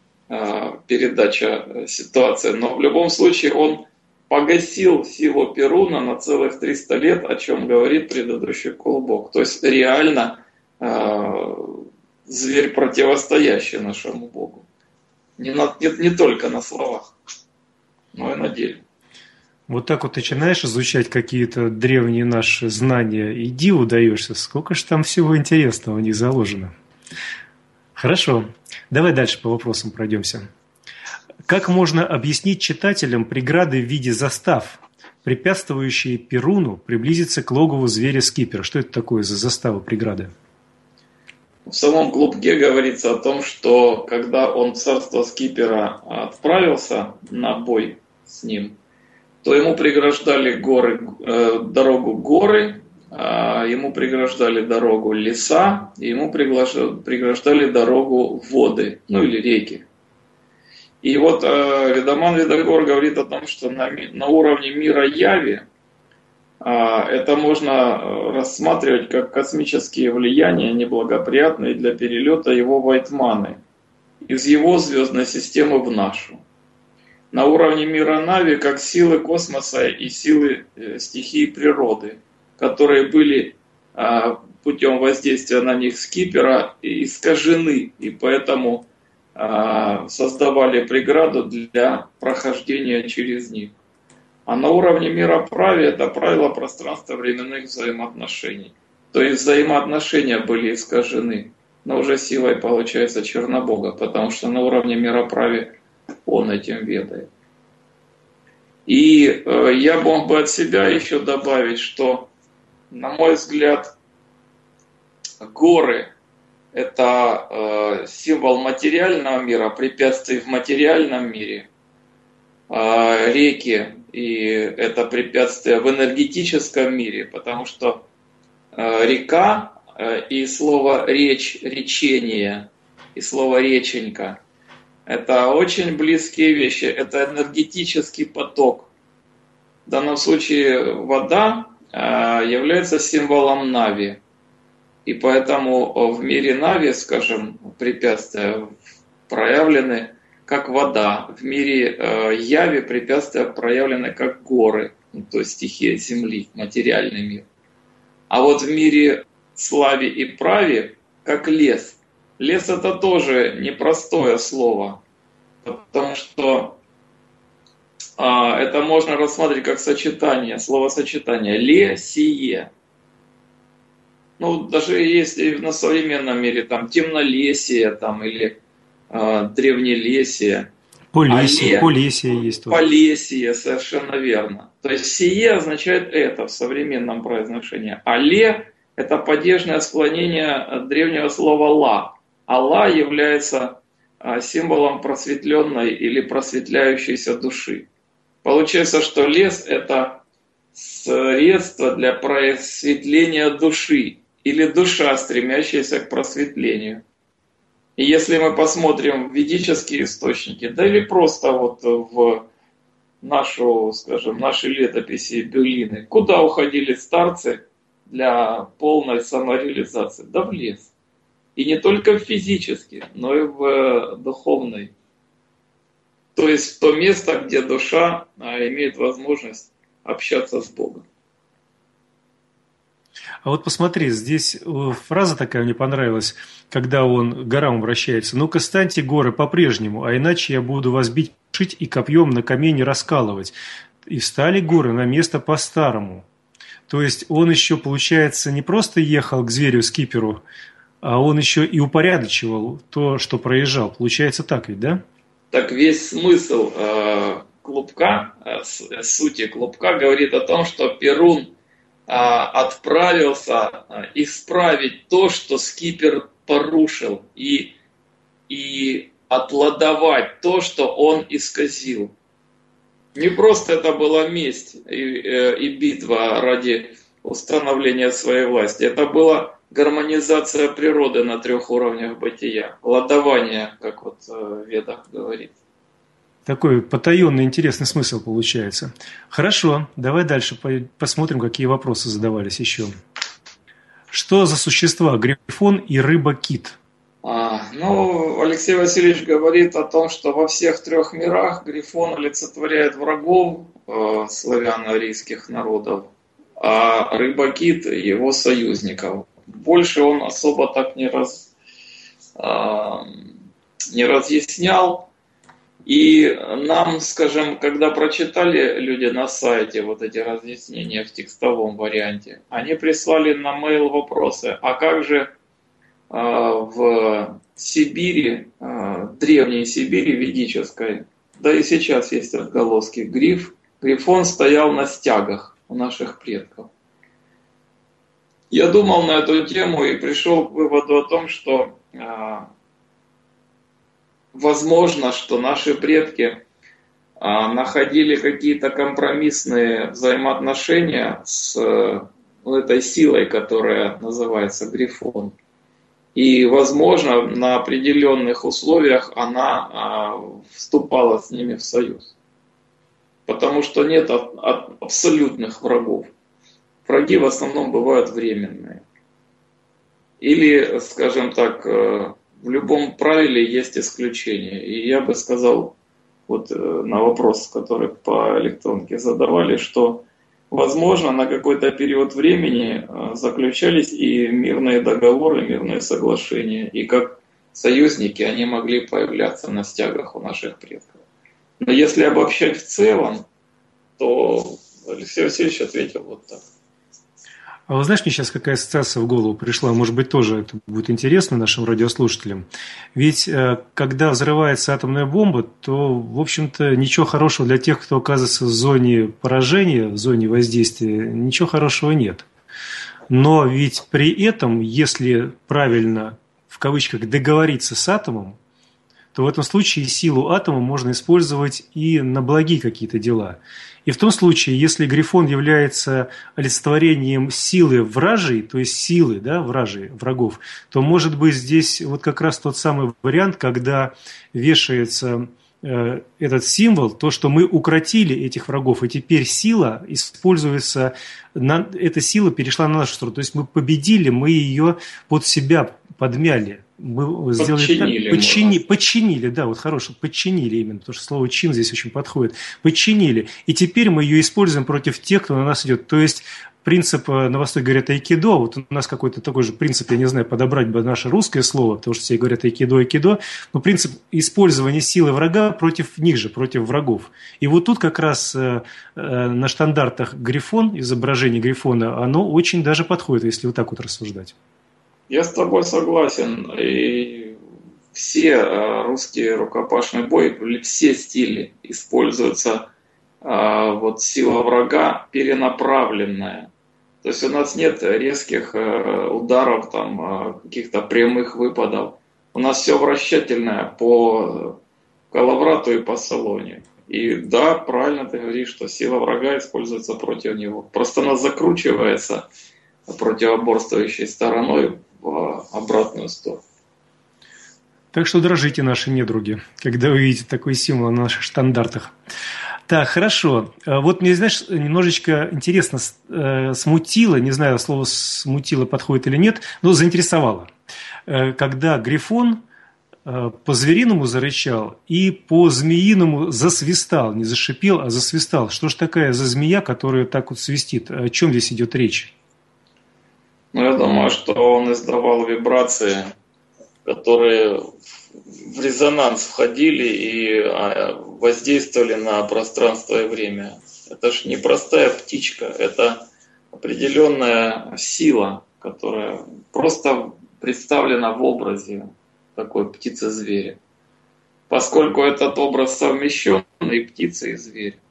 передача ситуации. Но в любом случае он погасил силу Перуна на целых триста лет, о чем говорит предыдущий клубок. То есть реально э, зверь, противостоящий нашему Богу. Не, на, не, не только на словах, но и на деле. Вот так вот начинаешь изучать какие-то древние наши знания, и диву даешься, сколько же там всего интересного в них заложено. Хорошо, давай дальше по вопросам пройдемся. Как можно объяснить читателям преграды в виде застав, препятствующие Перуну приблизиться к логову зверя Скипера? Что это такое за застава, преграды? В самом клубке говорится о том, что когда он в царство Скипера отправился на бой с ним, то ему преграждали горы, э, дорогу горы, э, ему преграждали дорогу леса, и ему преграждали дорогу воды, ну или реки. И вот э, Ведоман Видогор говорит о том, что на, на уровне мира Яви э, это можно рассматривать как космические влияния, неблагоприятные для перелета его Вайтманы из его звездной системы в нашу. На уровне мира Нави как силы космоса и силы э, стихии природы, которые были э, путем воздействия на них Скипера искажены, и поэтому создавали преграду для прохождения через них. А на уровне мира прави это правило пространственно-временных взаимоотношений. То есть взаимоотношения были искажены, но уже силой получается Чернобога, потому что на уровне мира прави он этим ведает. И э, я мог бы от себя еще добавить, что, на мой взгляд, горы это э, символ материального мира, препятствий в материальном мире. Э, реки, и это препятствие в энергетическом мире, потому что э, река э, и слово речь, речение, и слово реченька – это очень близкие вещи. Это энергетический поток. В данном случае вода э, является символом Нави. И поэтому в мире Нави, скажем, препятствия проявлены как вода. В мире э, Яви препятствия проявлены как горы, ну, то есть стихия Земли, материальный мир. А вот в мире Слави и Прави как лес. Лес это тоже непростое слово, потому что э, это можно рассматривать как сочетание, словосочетание «лесие». Ну, даже если на современном мире там темнолесие там, или э, древнелесие. Полесье, а полесье есть тоже. Полесье, совершенно верно. То есть сие означает это в современном произношении. А ле – это падежное склонение древнего слова ла. А ла является э, символом просветленной или просветляющейся души. Получается, что лес – это средство для просветления души. Или душа, стремящаяся к просветлению. И если мы посмотрим в ведические источники, да или просто вот в нашу, скажем, наши летописи Бюлины, куда уходили старцы для полной самореализации? Да в лес. И не только физически, но и в духовной. То есть в то место, где душа имеет возможность общаться с Богом. А вот посмотри, здесь фраза такая мне понравилась, когда он к горам обращается. «Ну-ка, станьте горы по-прежнему, а иначе я буду вас бить, шить и копьем на камень раскалывать». И встали горы на место по-старому. То есть он еще, получается, не просто ехал к зверю-скиперу, а он еще и упорядочивал то, что проезжал. Получается так ведь, да? Так весь смысл э, клубка, э, сути клубка говорит о том, что Перун отправился исправить то, что скипер порушил, и, и отладовать то, что он исказил. Не просто это была месть и, и битва ради установления своей власти. Это была гармонизация природы на трех уровнях бытия. Ладование, как вот в Ведах говорится. Такой потаенный интересный смысл получается. Хорошо, давай дальше посмотрим, какие вопросы задавались еще. Что за существа грифон и рыба-кит? А, ну, Алексей Васильевич говорит о том, что во всех трех мирах грифон олицетворяет врагов э, славяно-арийских народов, а рыба-кит его союзников. Больше он особо так не, раз, э, не разъяснял. И нам, скажем, когда прочитали люди на сайте вот эти разъяснения в текстовом варианте, они прислали на mail вопросы, а как же э, в Сибири, э, древней Сибири ведической, да и сейчас есть отголоски, гриф, грифон стоял на стягах у наших предков. Я думал на эту тему и пришел к выводу о том, что э, возможно, что наши предки а, находили какие-то компромиссные взаимоотношения с ну, этой силой, которая называется грифон. И, возможно, на определенных условиях она а, вступала с ними в союз. Потому что нет от, от абсолютных врагов. Враги в основном бывают временные. Или, скажем так, в любом правиле есть исключения. И я бы сказал, вот на вопрос, который по электронке задавали, что, возможно, на какой-то период времени заключались и мирные договоры, мирные соглашения. И как союзники они могли появляться на стягах у наших предков. Но если обобщать в целом, то Алексей Васильевич ответил вот так. А вы знаешь, мне сейчас какая ассоциация в голову пришла, может быть, тоже это будет интересно нашим радиослушателям. Ведь когда взрывается атомная бомба, то, в общем-то, ничего хорошего для тех, кто оказывается в зоне поражения, в зоне воздействия, ничего хорошего нет. Но ведь при этом, если правильно в кавычках, договориться с атомом, то в этом случае силу атома можно использовать и на благие какие-то дела. И в том случае, если Грифон является олицетворением силы вражей, то есть силы, да, вражей, врагов, то может быть здесь вот как раз тот самый вариант, когда вешается э, этот символ, то, что мы укротили этих врагов, и теперь сила используется, на, эта сила перешла на нашу сторону, то есть мы победили, мы ее под себя подмяли. Мы сделали подчинили, так, подчини, подчинили, да, вот хорошее, подчинили именно, потому что слово чин здесь очень подходит. Подчинили. И теперь мы ее используем против тех, кто на нас идет. То есть принцип, на Востоке говорят айкидо, вот у нас какой-то такой же принцип, я не знаю, подобрать бы наше русское слово, потому что все говорят айкидо, айкидо, но принцип использования силы врага против них же, против врагов. И вот тут как раз э, э, на штандартах Грифон, изображение Грифона, оно очень даже подходит, если вот так вот рассуждать. Я с тобой согласен. И все русские рукопашные бои, все стили используются вот сила врага перенаправленная. То есть у нас нет резких ударов, там, каких-то прямых выпадов. У нас все вращательное по Калаврату и по Салоне. И да, правильно ты говоришь, что сила врага используется против него. Просто она закручивается противоборствующей стороной в обратную сторону. Так что дрожите, наши недруги, когда вы видите такой символ на наших штандартах. Так, хорошо. Вот мне, знаешь, немножечко интересно смутило, не знаю, слово «смутило» подходит или нет, но заинтересовало. Когда Грифон по-звериному зарычал и по-змеиному засвистал, не зашипел, а засвистал. Что ж такая за змея, которая так вот свистит? О чем здесь идет речь? Ну, я думаю, что он издавал вибрации, которые в резонанс входили и воздействовали на пространство и время. Это ж не простая птичка, это определенная сила, которая просто представлена в образе такой птицы-зверя. Поскольку этот образ совмещен и птица, и зверь.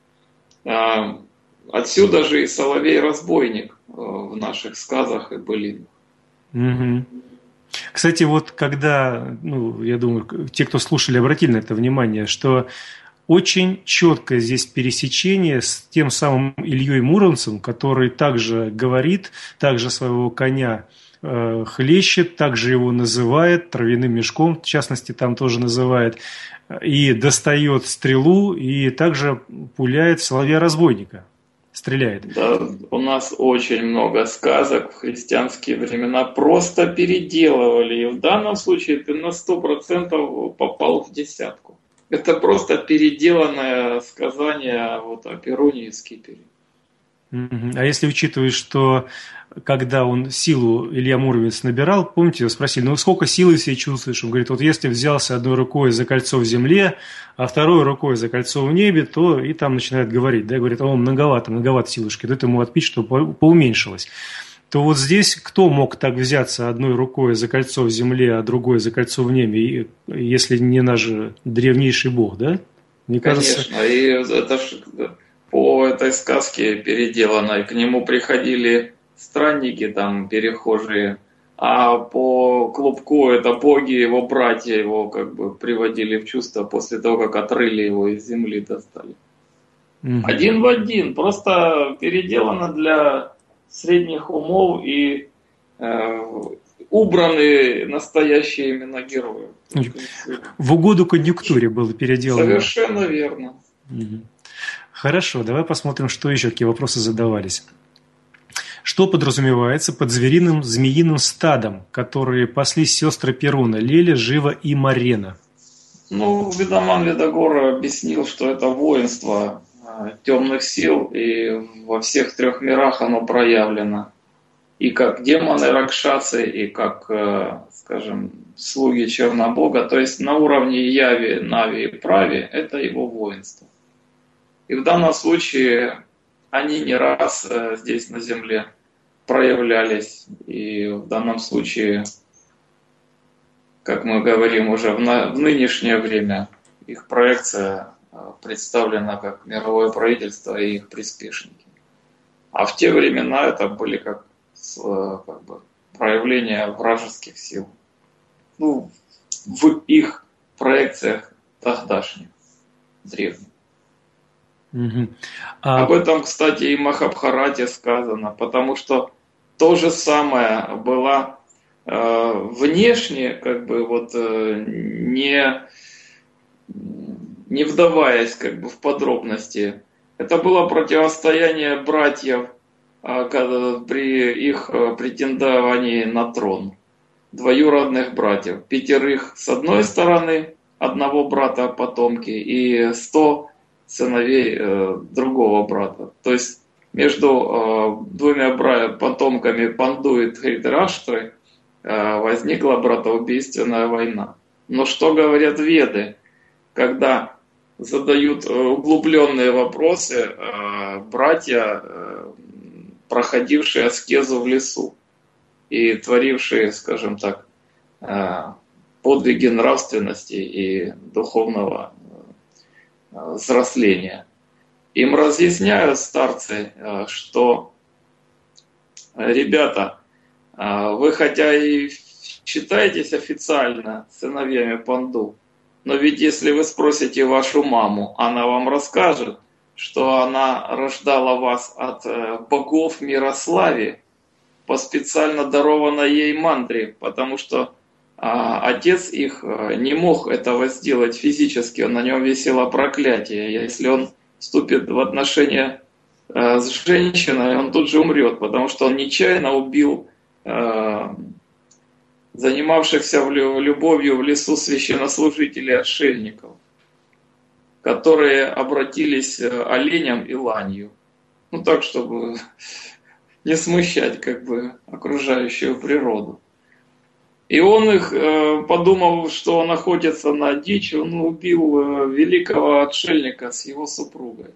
Отсюда же и соловей-разбойник в наших сказах и былинах. Угу. Кстати, вот когда, ну, я думаю, те, кто слушали, обратили на это внимание, что очень четкое здесь пересечение с тем самым Ильей Муромцем, который также говорит, также своего коня э, хлещет, также его называет травяным мешком, в частности, там тоже называет, и достает стрелу, и также пуляет соловья-разбойника. Стреляет. Да, у нас очень много сказок в христианские времена просто переделывали. И в данном случае ты на сто процентов попал в десятку. Это просто переделанное сказание вот о Перуне и Скипере. А если учитывать, что когда он силу Илья Муромец набирал, помните, его спросили, ну сколько силы себе чувствуешь? Он говорит, вот если взялся одной рукой за кольцо в земле, а второй рукой за кольцо в небе, то и там начинает говорить, да, говорит, о, многовато, многовато силушки, дать ему отпить, чтобы поуменьшилось. То вот здесь кто мог так взяться одной рукой за кольцо в земле, а другой за кольцо в небе, если не наш древнейший бог, да? Мне кажется... Конечно, и это ж по этой сказке переделанной, к нему приходили странники там, перехожие, а по клубку это боги, его братья его как бы приводили в чувство после того, как отрыли его из земли, достали. Mm-hmm. Один в один, просто переделано для средних умов и э, убраны настоящие имена героев. В угоду конъюнктуре было переделано. Совершенно верно. Mm-hmm. Хорошо, давай посмотрим, что еще, какие вопросы задавались. Что подразумевается под звериным змеиным стадом, которые паслись сестры Перуна, Леля, Жива и Марена? Ну, Ведоман Ведогор объяснил, что это воинство темных сил, и во всех трех мирах оно проявлено. И как демоны Ракшасы, и как, скажем, слуги Чернобога. То есть на уровне Яви, Нави и Прави это его воинство. И в данном случае они не раз здесь на Земле проявлялись. И в данном случае, как мы говорим уже в, на, в нынешнее время, их проекция представлена как мировое правительство и их приспешники. А в те времена это были как, как бы проявления вражеских сил. ну, в их проекциях тогдашних, древних. Угу. А... Об этом, кстати, и в Махабхарате сказано, потому что то же самое было э, внешне, как бы вот э, не, не вдаваясь как бы в подробности. Это было противостояние братьев э, при их э, претендовании на трон. Двоюродных братьев. Пятерых с одной стороны, одного брата потомки, и сто сыновей э, другого брата. То есть между э, двумя бра- потомками Панду и Дхритараштры э, возникла братоубийственная война. Но что говорят Веды, когда задают э, углубленные вопросы э, братья, э, проходившие аскезу в лесу и творившие, скажем так, э, подвиги нравственности и духовного э, взросления. Им разъясняют старцы, что, ребята, вы хотя и считаетесь официально сыновьями Панду, но ведь если вы спросите вашу маму, она вам расскажет, что она рождала вас от богов Мирослави по специально дарованной ей мантре, потому что отец их не мог этого сделать физически, на нем висело проклятие. Если он вступит в отношения э, с женщиной, он тут же умрет, потому что он нечаянно убил э, занимавшихся в любовью в лесу священнослужителей-отшельников, которые обратились оленям и ланью. Ну так, чтобы не смущать как бы окружающую природу. И он их, подумав, что он охотится на дичь, он убил великого отшельника с его супругой.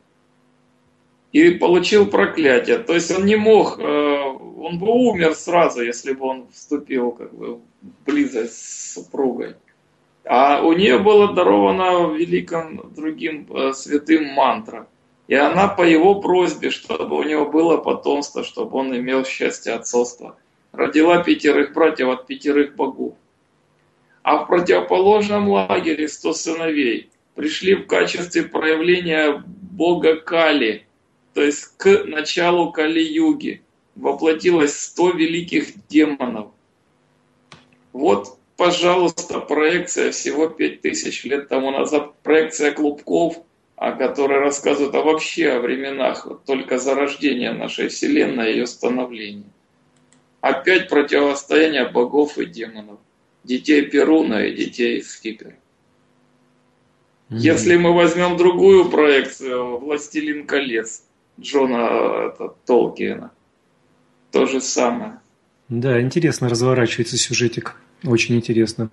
И получил проклятие. То есть он не мог, он бы умер сразу, если бы он вступил как бы в близость с супругой. А у нее было даровано великим другим святым мантра. И она по его просьбе, чтобы у него было потомство, чтобы он имел счастье отцовства, родила пятерых братьев от пятерых богов. А в противоположном лагере сто сыновей пришли в качестве проявления бога Кали, то есть к началу Кали-юги. Воплотилось сто великих демонов. Вот, пожалуйста, проекция всего пять тысяч лет тому назад, проекция клубков, о которой рассказывают а вообще о временах только зарождения нашей Вселенной и ее становления. Опять противостояние богов и демонов, детей Перуна и детей Скипера. Mm-hmm. Если мы возьмем другую проекцию, «Властелин колец» Джона это, Толкиена, то же самое. Да, интересно разворачивается сюжетик, очень интересно.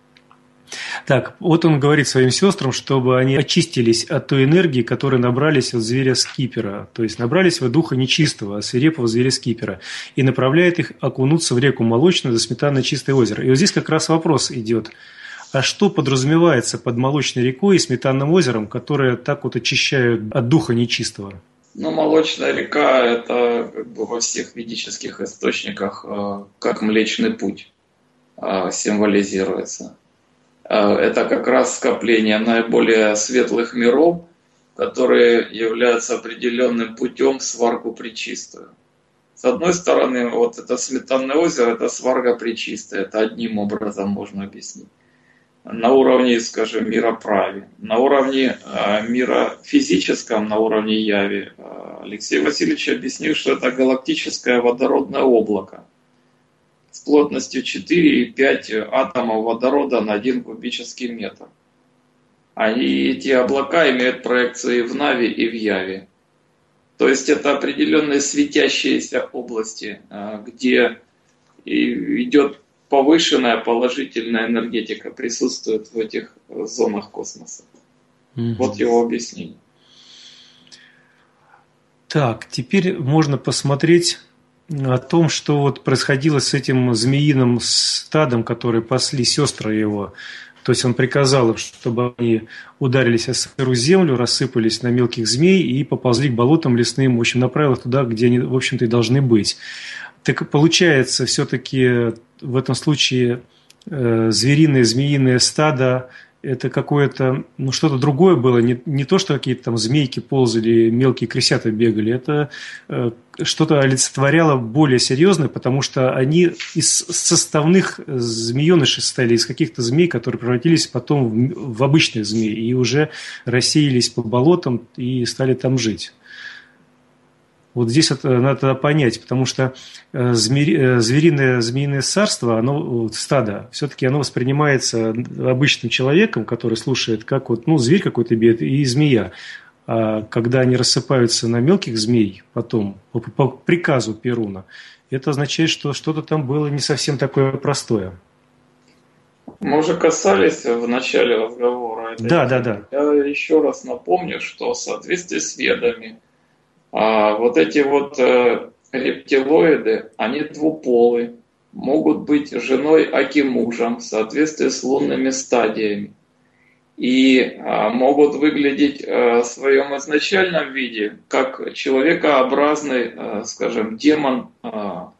Так, вот он говорит своим сестрам, чтобы они очистились от той энергии, которой набрались от зверя Скипера, то есть набрались от духа нечистого, свирепого зверя Скипера, и направляет их окунуться в реку Молочную до сметанное чистое озеро. И вот здесь как раз вопрос идет, а что подразумевается под Молочной рекой и сметанным озером, которые так вот очищают от духа нечистого? Ну, Молочная река – это как бы во всех ведических источниках как Млечный Путь символизируется. Это как раз скопление наиболее светлых миров, которые являются определенным путем в сваргу пречистую. С одной стороны, вот это Сметанное озеро, это сварга пречистая, это одним образом можно объяснить. На уровне, скажем, мира прави, на уровне э, мира физическом, на уровне яви, э, Алексей Васильевич объяснил, что это галактическое водородное облако с плотностью четыре и пять атомов водорода на один кубический метр. А эти облака имеют проекции в Нави и в Яве. То есть это определенные светящиеся области, где идет повышенная положительная энергетика, присутствует в этих зонах космоса. Mm-hmm. Вот его объяснение. Так, теперь можно посмотреть о том, что вот происходило с этим змеиным стадом, которые пасли сестры его. То есть он приказал им, чтобы они ударились о сырую землю, рассыпались на мелких змей и поползли к болотам лесным, в общем, направил их туда, где они, в общем-то, и должны быть. Так получается, все-таки в этом случае э, звериное, змеиное стадо, это какое-то, ну, что-то другое было, не, не то, что какие-то там змейки ползали, мелкие крысята бегали, это э, что-то олицетворяло более серьезное, потому что они из составных змеенышей состояли, из каких-то змей, которые превратились потом в, в обычных змей и уже рассеялись по болотам и стали там жить. Вот здесь это надо понять, потому что звериное, змеиное царство, оно, стадо, все-таки оно воспринимается обычным человеком, который слушает, как вот, ну, зверь какой-то бегает и змея. А когда они рассыпаются на мелких змей потом, по, по приказу Перуна, это означает, что что-то там было не совсем такое простое. Мы уже касались в начале разговора. Да, да, да. Я еще раз напомню, что в соответствии с ведами, А вот эти вот э, рептилоиды, они двуполы, могут быть женой аки мужем в соответствии с лунными стадиями. И э, могут выглядеть э, в своем изначальном виде как человекообразный, э, скажем, демон э,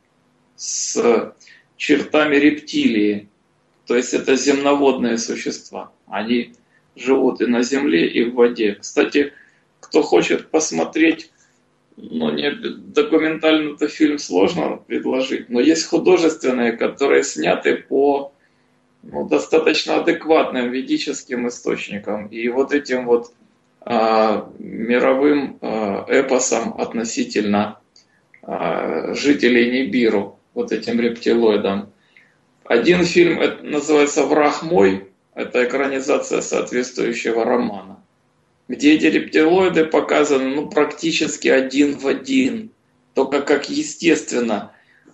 с чертами рептилии. То есть это земноводные существа. Они живут и на земле, и в воде. Кстати, кто хочет посмотреть, ну, не, документальный-то фильм сложно предложить, но есть художественные, которые сняты по, ну, достаточно адекватным ведическим источникам. И вот этим вот а, мировым а, эпосом относительно а, жителей Нибиру, вот этим рептилоидам. Один фильм это называется «Враг мой», это экранизация соответствующего романа, где эти рептилоиды показаны, ну, практически один в один. Только как естественно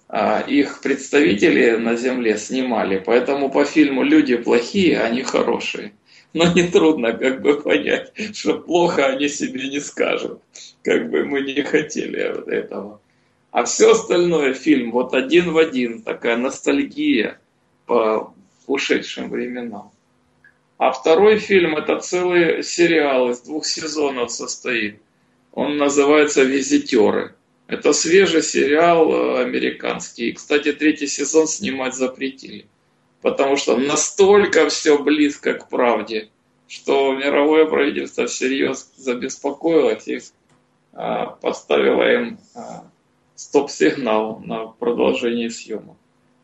их представители на Земле снимали. Поэтому по фильму люди плохие, они хорошие. Но нетрудно как бы понять, что плохо они себе не скажут. Как бы мы не хотели вот этого. А все остальное фильм вот один в один. Такая ностальгия по ушедшим временам. А второй фильм – это целый сериал из двух сезонов состоит. Он называется «Визитеры». Это свежий сериал американский. И, кстати, третий сезон снимать запретили. Потому что настолько все близко к правде, что мировое правительство всерьез забеспокоилось и поставило им стоп-сигнал на продолжение съемок.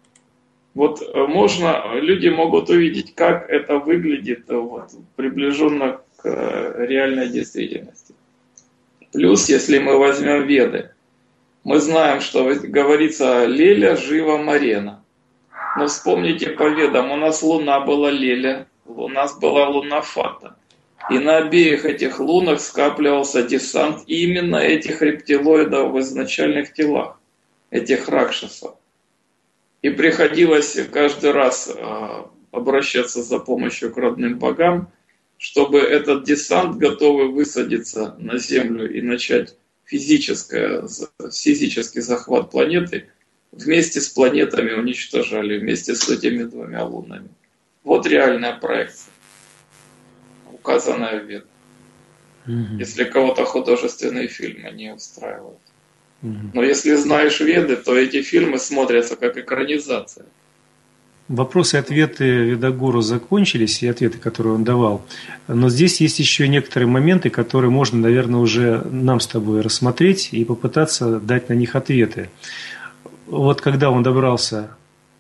Вот можно, люди могут увидеть, как это выглядит вот, приближенно к реальной действительности. Плюс, если мы возьмем Веды, мы знаем, что говорится «Леля, жива, Марена». Но вспомните по Ведам, у нас Луна была Леля, у нас была Луна Фата. И на обеих этих лунах скапливался десант именно этих рептилоидов в изначальных телах, этих ракшасов. И приходилось каждый раз обращаться за помощью к родным богам, чтобы этот десант, готовый высадиться на Землю и начать физическое, физический захват планеты, вместе с планетами уничтожали, вместе с этими двумя лунами. Вот реальная проекция, указанная в Ведах. Угу. Если кого-то художественные фильмы не устраивают. Но если знаешь Веды, то эти фильмы смотрятся как экранизация. Вопросы и ответы Ведагуру закончились, и ответы, которые он давал. Но здесь есть еще некоторые моменты, которые можно, наверное, уже нам с тобой рассмотреть и попытаться дать на них ответы. Вот когда он добрался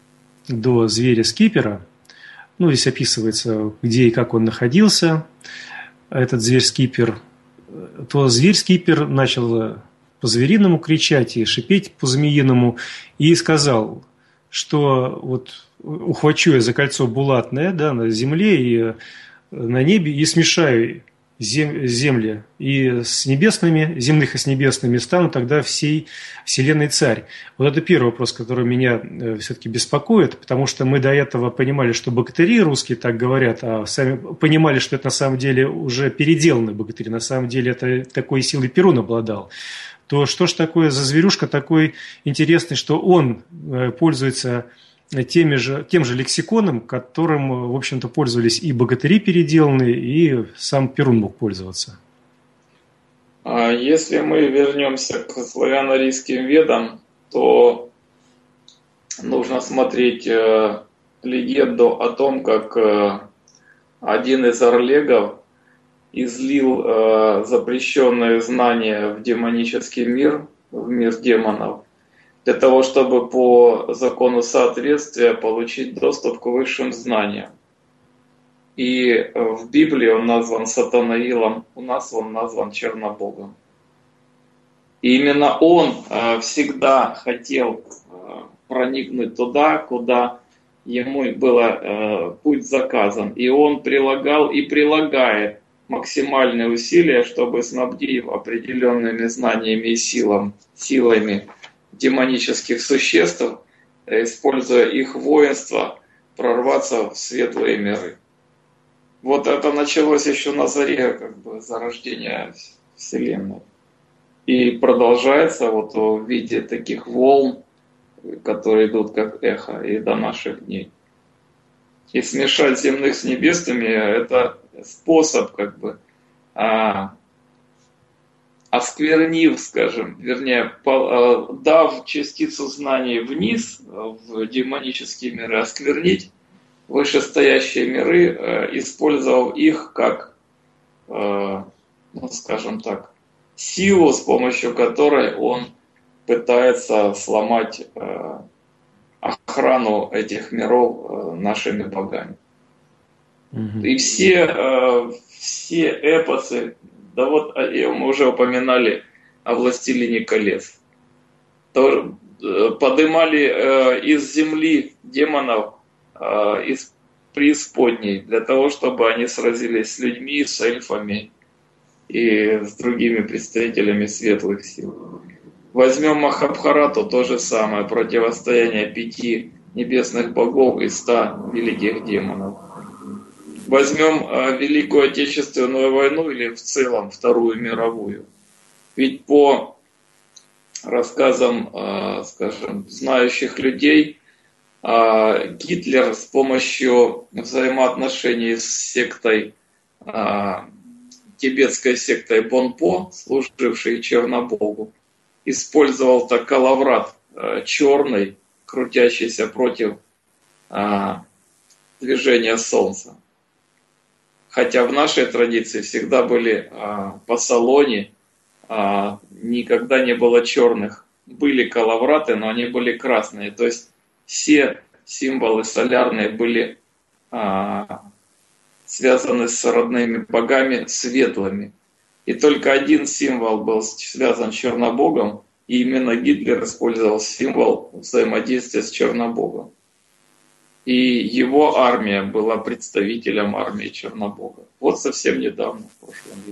до зверя-скипера, ну, здесь описывается, где и как он находился, этот зверь-скипер, то зверь-скипер начал по-звериному кричать и шипеть по-змеиному, и сказал, что вот ухвачу я за кольцо булатное, да, на земле и на небе и смешаю зем, земли и с небесными, земных и с небесными, стану тогда всей вселенной царь. Вот это первый вопрос, который меня все-таки беспокоит, потому что мы до этого понимали, что богатыри русские так говорят, а сами понимали, что это на самом деле уже переделанный богатырь, на самом деле это такой силой Перун обладал. То что ж такое за зверюшка такой интересный, что он пользуется теми же, тем же лексиконом, которым, в общем-то, пользовались и богатыри переделанные, и сам Перун мог пользоваться. Если мы вернемся к славяно-арийским ведам, то нужно смотреть легенду о том, как э, один из орлегов излил э, запрещенные знания в демонический мир, в мир демонов, для того, чтобы по закону соответствия получить доступ к высшим знаниям. И в Библии он назван Сатанаилом, у нас он назван Чернобогом. И именно он э, всегда хотел э, проникнуть туда, куда ему был э, путь заказан. И он прилагал и прилагает максимальные усилия, чтобы, снабдив определенными знаниями и силам, силами демонических существ, используя их воинство, прорваться в светлые миры. Вот это началось еще на заре как бы, зарождения Вселенной. И продолжается вот в виде таких волн, которые идут как эхо и до наших дней. И смешать земных с небесными – это способ, как бы, а, осквернив, скажем, вернее, по, а, дав частицу знаний вниз, в демонические миры, осквернить вышестоящие миры, а, использовав их как, а, ну, скажем так, силу, с помощью которой он пытается сломать а, охрану этих миров а, нашими богами. Mm-hmm. И все, все эпосы, да вот мы уже упоминали о «Властелине колец», то поднимали из земли демонов из преисподней для того, чтобы они сразились с людьми, с эльфами и с другими представителями светлых сил. Возьмем Махабхарату, то же самое, противостояние пяти небесных богов и ста великих демонов. Возьмем э, Великую Отечественную войну или в целом Вторую мировую. Ведь по рассказам, э, скажем, знающих людей, э, Гитлер с помощью взаимоотношений с сектой, э, тибетской сектой Бонпо, служившей Чернобогу, использовал так коловрат э, черный, крутящийся против э, движения Солнца. Хотя в нашей традиции всегда были а, по салоне, а, никогда не было черных. Были коловраты, но они были красные. То есть все символы солярные были а, связаны с родными богами светлыми. И только один символ был связан с Чернобогом, и именно Гитлер использовал символ взаимодействия с Чернобогом. И его армия была представителем армии Чернобога. Вот совсем недавно, в прошлом веке.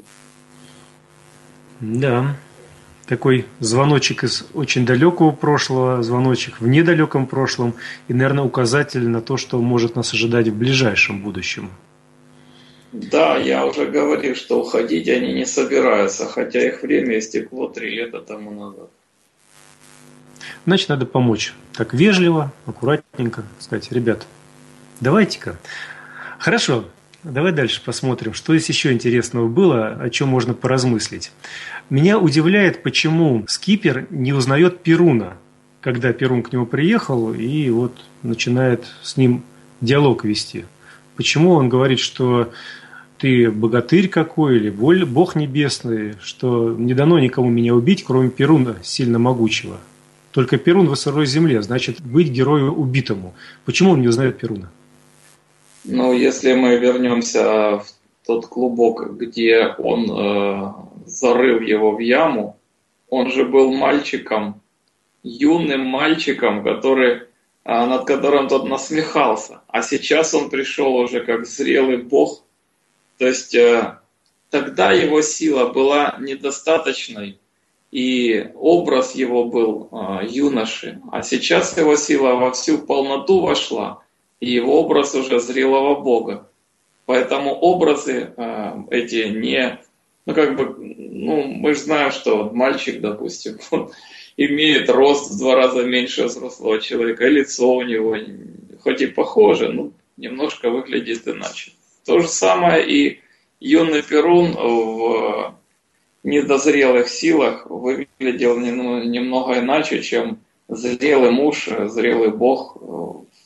Да, такой звоночек из очень далекого прошлого, звоночек в недалеком прошлом, и, наверное, указатель на то, что может нас ожидать в ближайшем будущем. Да, я уже говорил, что уходить они не собираются, хотя их время истекло три лета тому назад. Значит, надо помочь. Так вежливо, аккуратненько сказать: ребят, давайте-ка. Хорошо, давай дальше посмотрим, что здесь еще интересного было, о чем можно поразмыслить. Меня удивляет, почему скипер не узнает Перуна, когда Перун к нему приехал и вот начинает с ним диалог вести. Почему он говорит, что ты богатырь какой или бог небесный, что не дано никому меня убить, кроме Перуна, сильно могучего. Только Перун в сырой земле, значит, быть герою убитому. Почему он не узнает Перуна? Ну, если мы вернемся в тот клубок, где он э, зарыл его в яму, он же был мальчиком, юным мальчиком, который, э, над которым тот насмехался. А сейчас он пришел уже как зрелый бог. То есть э, тогда его сила была недостаточной, и образ его был э, юноши. А сейчас его сила во всю полноту вошла, и его образ уже зрелого бога. Поэтому образы э, эти не... Ну, как бы, ну, мы же знаем, что мальчик, допустим, он имеет рост в два раза меньше взрослого человека, и лицо у него, хоть и похоже, но немножко выглядит иначе. То же самое и юный Перун в недозрелых силах выглядел немного иначе, чем зрелый муж, зрелый бог в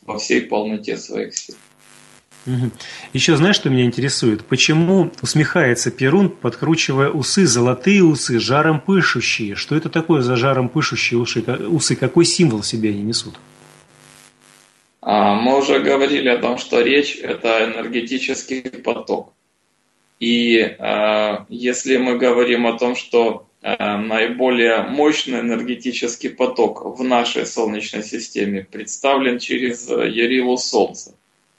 во всей полноте своих сил. Угу. Еще знаешь, что меня интересует? Почему усмехается Перун, подкручивая усы, золотые усы, жаром пышущие? Что это такое за жаром пышущие усы? Усы, какой символ в себе они несут? А, мы уже говорили о том, что речь – это энергетический поток. И э, если мы говорим о том, что э, наиболее мощный энергетический поток в нашей Солнечной системе представлен через Ярилу Солнца,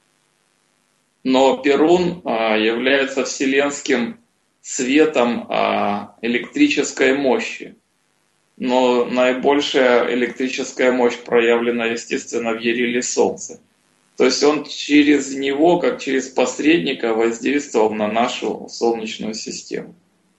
но Перун а, является вселенским светом а, электрической мощи. Но наибольшая электрическая мощь проявлена, естественно, в Яриле Солнца. То есть он через него, как через посредника, воздействовал на нашу Солнечную систему.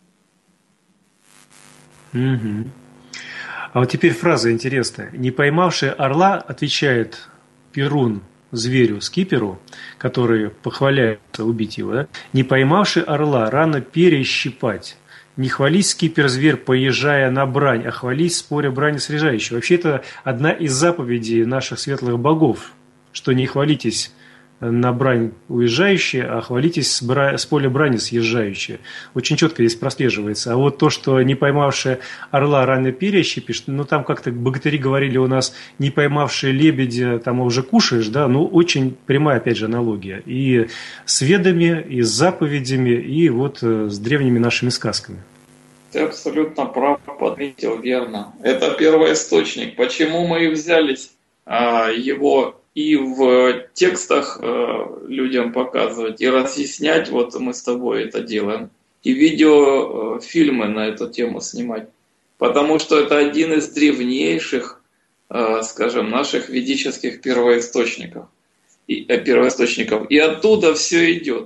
Угу. А вот теперь фраза интересная. Не поймавший орла, отвечает Перун зверю скиперу, который похваляется убить его, да? Не поймавший орла, рано перещипать. Не хвались, скипер-зверь, поезжая на брань, а хвались, споря брани срежающей. Вообще, это одна из заповедей наших светлых богов, что не хвалитесь на брань уезжающие, а хвалитесь с, бра... с поля брани съезжающие. Очень четко здесь прослеживается. А вот то, что не поймавшие орла рано перещипишь, ну там как-то богатыри говорили у нас, не поймавшие лебедя, там уже кушаешь, да, ну очень прямая, опять же, аналогия. И с ведами, и с заповедями, и вот с древними нашими сказками. Ты абсолютно прав, подметил верно. Это первоисточник. Почему мы и взялись а, его и в текстах э, людям показывать, и разъяснять, вот мы с тобой это делаем, и видеофильмы э, на эту тему снимать. Потому что это один из древнейших, э, скажем, наших ведических первоисточников. И, э, первоисточников. И оттуда все идет.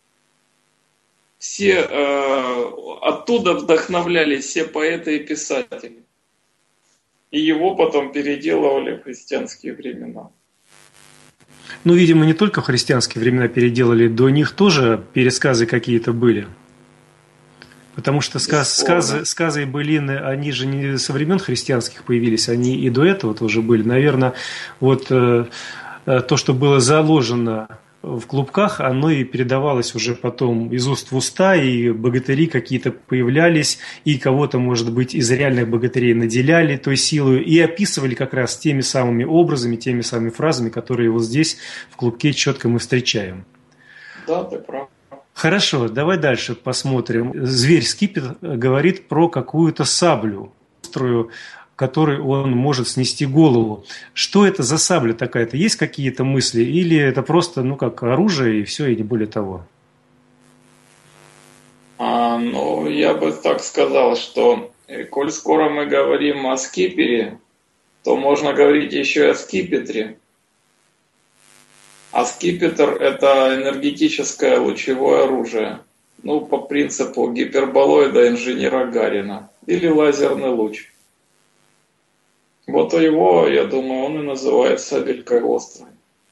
Все э, оттуда вдохновлялись все поэты и писатели. И его потом переделывали в христианские времена. Ну, видимо, не только в христианские времена переделали, до них тоже пересказы какие-то были. Потому что сказ, сказы, сказы и былины, они же не со времен христианских появились, они и до этого тоже были. Наверное, вот э, то, что было заложено в клубках, оно и передавалось уже потом из уст в уста, и богатыри какие-то появлялись, и кого-то, может быть, из реальных богатырей наделяли той силой, и описывали как раз теми самыми образами, теми самыми фразами, которые вот здесь в клубке четко мы встречаем. Да, ты прав. Хорошо, давай дальше посмотрим. Зверь Скипет говорит про какую-то саблю, острую, которой он может снести голову. Что это за сабля такая-то? Есть какие-то мысли? Или это просто, ну, как оружие, и все, и не более того? А, ну, я бы так сказал, что, коль скоро мы говорим о скипере, то можно говорить еще и о скипетре. А скипетр – это энергетическое лучевое оружие. Ну, по принципу гиперболоида инженера Гарина. Или лазерный луч. Вот его, я думаю, он и называет сабелькой острой.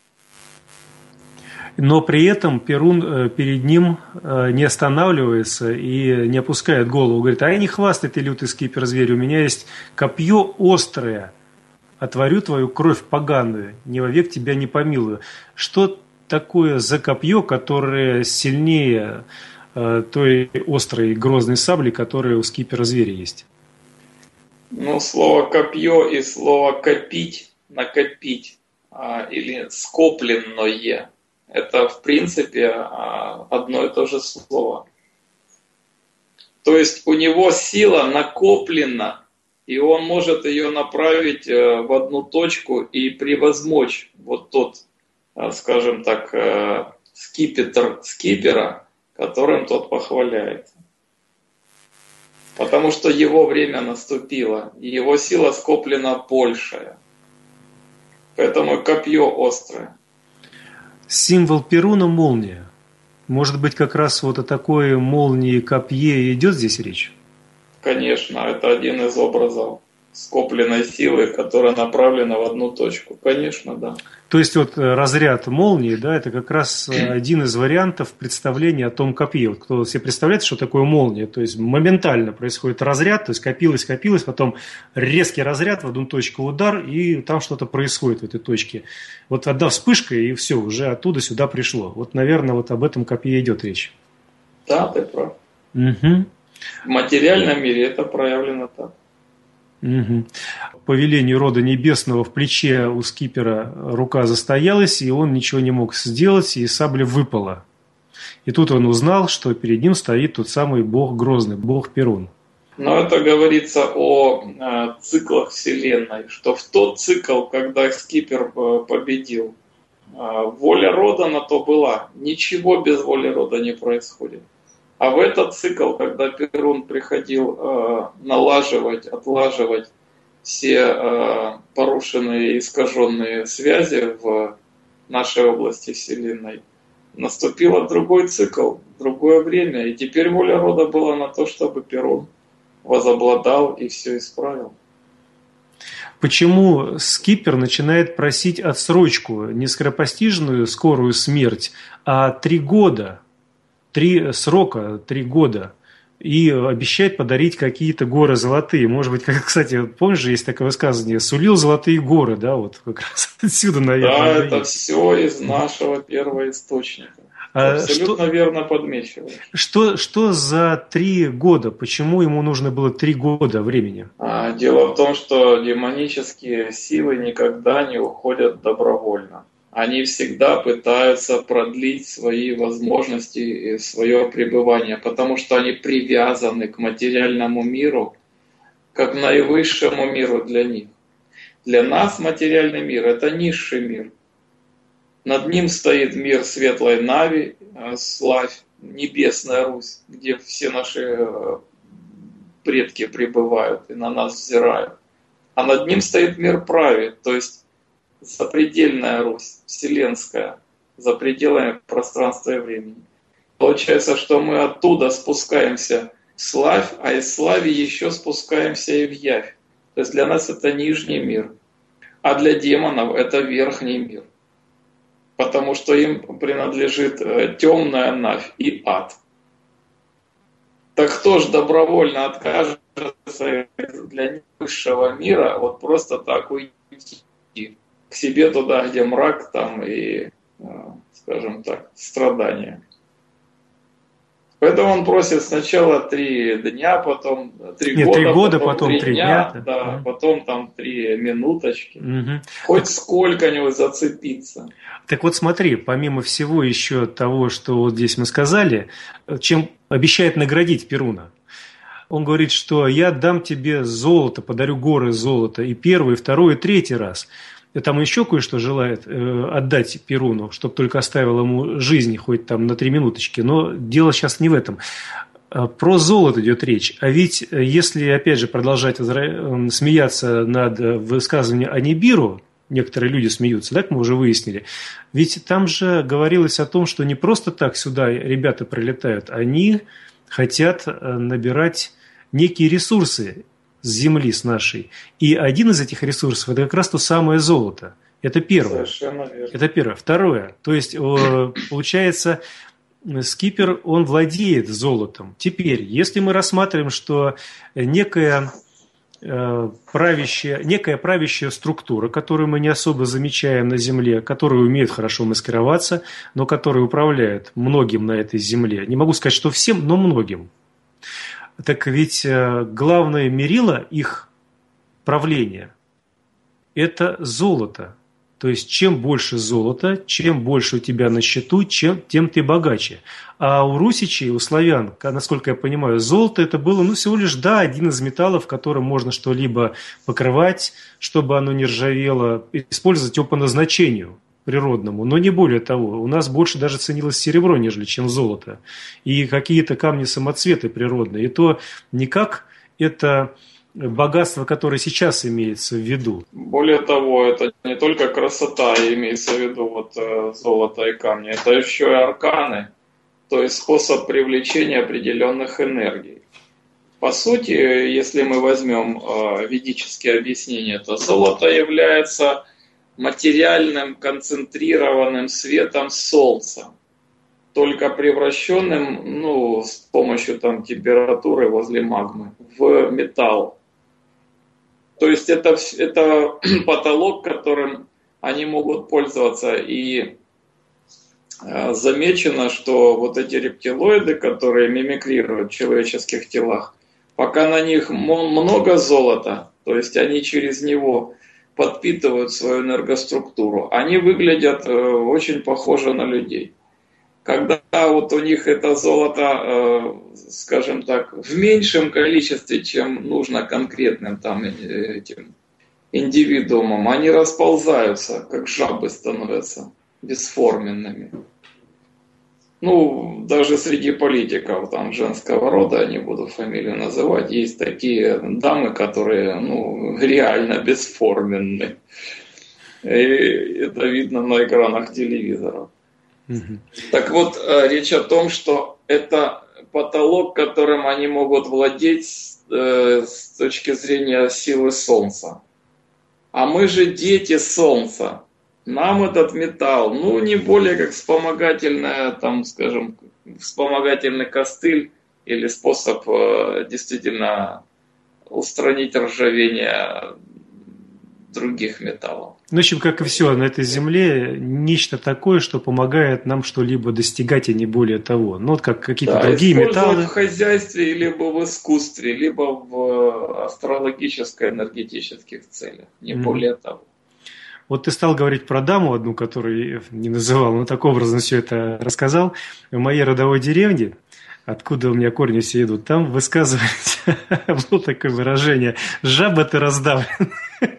Но при этом Перун перед ним не останавливается и не опускает голову. Говорит, ай, не хвастай ты, лютый скипер-зверь, у меня есть копье острое. Отворю твою кровь поганую, не вовек тебя не помилую. Что такое за копье, которое сильнее э, той острой грозной сабли, которая у скипера-зверя есть? Ну, слово «копье» и слово «копить», «накопить» а, или «скопленное» – это, в принципе, а, одно и то же слово. То есть у него сила накоплена, и он может ее направить а, в одну точку и превозмочь вот тот, а, скажем так, а, скипетр скипера, которым тот похваляется. Потому что его время наступило, и его сила скоплена большая. Поэтому копье острое. Символ Перуна – молния. Может быть, как раз вот о такой молнии, копье идет здесь речь? Конечно, это один из образов скопленной силы, которая направлена в одну точку. Конечно, да. То есть вот разряд молнии, да, это как раз один из вариантов представления о том копье. Вот кто себе представляет, что такое молния, то есть моментально происходит разряд, то есть копилось, копилось, потом резкий разряд в одну точку удар, и там что-то происходит в этой точке. Вот одна вспышка, и все, уже оттуда сюда пришло. Вот, наверное, вот об этом копье идет речь. Да, ты прав. Угу. В материальном мире это проявлено так. Угу. По велению рода небесного в плече у скипера рука застоялась, и он ничего не мог сделать, и сабля выпала. И тут он узнал, что перед ним стоит тот самый бог Грозный, бог Перун. Но это говорится о э, циклах Вселенной, что в тот цикл, когда скипер э, победил, э, воля рода на то была. Ничего без воли рода не происходит. А в этот цикл, когда Перун приходил э, налаживать, отлаживать все э, порушенные, искаженные связи в нашей области Вселенной, наступил другой цикл, другое время. И теперь воля рода была на то, чтобы Перун возобладал и все исправил. Почему скипер начинает просить отсрочку, не скоропостижную скорую смерть, а три года? Три срока, три года, и обещает подарить какие-то горы золотые. Может быть, как, кстати, помнишь, есть такое высказывание, сулил золотые горы, да, вот как раз отсюда, наверное. Да, это есть. Все из нашего первоисточника. А абсолютно что, верно подмечиваешь. Что, что за три года? Почему ему нужно было три года времени? А, дело в том, что демонические силы никогда не уходят добровольно. Они всегда пытаются продлить свои возможности и свое пребывание, потому что они привязаны к материальному миру, как наивысшему миру для них. Для нас материальный мир – это низший мир. Над ним стоит мир светлой Нави, славь, небесная Русь, где все наши предки пребывают и на нас взирают. А над ним стоит мир Прави, то есть запредельная Русь, вселенская, за пределами пространства и времени. Получается, что мы оттуда спускаемся в славь, а из слави еще спускаемся и в явь. То есть для нас это нижний мир, а для демонов это верхний мир. Потому что им принадлежит темная Навь и ад. Так кто же добровольно откажется для высшего мира вот просто так уйти к себе туда, где мрак там и, скажем так, страдания. Поэтому он просит сначала три дня, потом три Нет, года, три года, потом, потом три три дня, дня, да, да. потом там три минуточки. Угу. Хоть сколько-нибудь зацепиться. Так вот смотри, помимо всего еще того, что вот здесь мы сказали, чем обещает наградить Перуна. Он говорит, что я дам тебе золото, подарю горы золота и первый, и второй, и третий раз. И там еще кое-что желает э, отдать Перуну, чтобы только оставил ему жизнь хоть там на три минуточки. Но дело сейчас не в этом. Про золото идет речь. А ведь если, опять же, продолжать смеяться над высказыванием о Нибиру, некоторые люди смеются, так мы уже выяснили, ведь там же говорилось о том, что не просто так сюда ребята прилетают, они хотят набирать некие ресурсы с земли, с нашей. И один из этих ресурсов – это как раз то самое золото. Это первое. Совершенно верно. Это первое. Второе. То есть, получается, скипер, он владеет золотом. Теперь, если мы рассматриваем, что некая правящая, некая правящая структура, которую мы не особо замечаем на Земле, которая умеет хорошо маскироваться, но которая управляет многим на этой Земле. Не могу сказать, что всем, но многим. Так ведь главное мерило их правления – это золото. То есть, чем больше золота, чем больше у тебя на счету, чем, тем ты богаче. А у русичей, у славян, насколько я понимаю, золото это было ну, всего лишь да, один из металлов, которым можно что-либо покрывать, чтобы оно не ржавело, использовать его по назначению природному. Но не более того. У нас больше даже ценилось серебро, нежели чем золото. И какие-то камни-самоцветы природные. И то не как это богатство, которое сейчас имеется в виду. Более того, это не только красота имеется в виду вот, золото и камни, это еще и арканы, то есть способ привлечения определенных энергий. По сути, если мы возьмем ведические объяснения, то золото является материальным концентрированным светом солнца, только превращенным, ну, с помощью там температуры возле магмы в металл. То есть это, это потолок, которым они могут пользоваться. И замечено, что вот эти рептилоиды, которые мимикрируют в человеческих телах, пока на них много золота, то есть они через него подпитывают свою энергоструктуру, они выглядят очень похожи на людей. Когда вот у них это золото, скажем так, в меньшем количестве, чем нужно конкретным там этим индивидуумам, они расползаются, как жабы становятся бесформенными. Ну, даже среди политиков там женского рода, я не буду фамилию называть, есть такие дамы, которые, ну, реально бесформенны. И это видно на экранах телевизоров. Mm-hmm. Так вот, речь о том, что это потолок, которым они могут владеть э, с точки зрения силы Солнца. А мы же дети Солнца. Нам этот металл, ну, не более как вспомогательная, там, скажем, вспомогательный костыль или способ э, действительно устранить ржавение других металлов. Ну, в общем, как и все на этой земле, нечто такое, что помогает нам что-либо достигать, и не более того. Ну, вот как какие-то да, другие металлы. В хозяйстве, либо в искусстве, либо в астрологической, энергетических целях, не mm-hmm. более того. Вот ты стал говорить про даму одну, которую не называл, но так образно все это рассказал. В моей родовой деревне, откуда у меня корни все идут, там высказывается, было такое выражение: «Жаба ты раздавлена».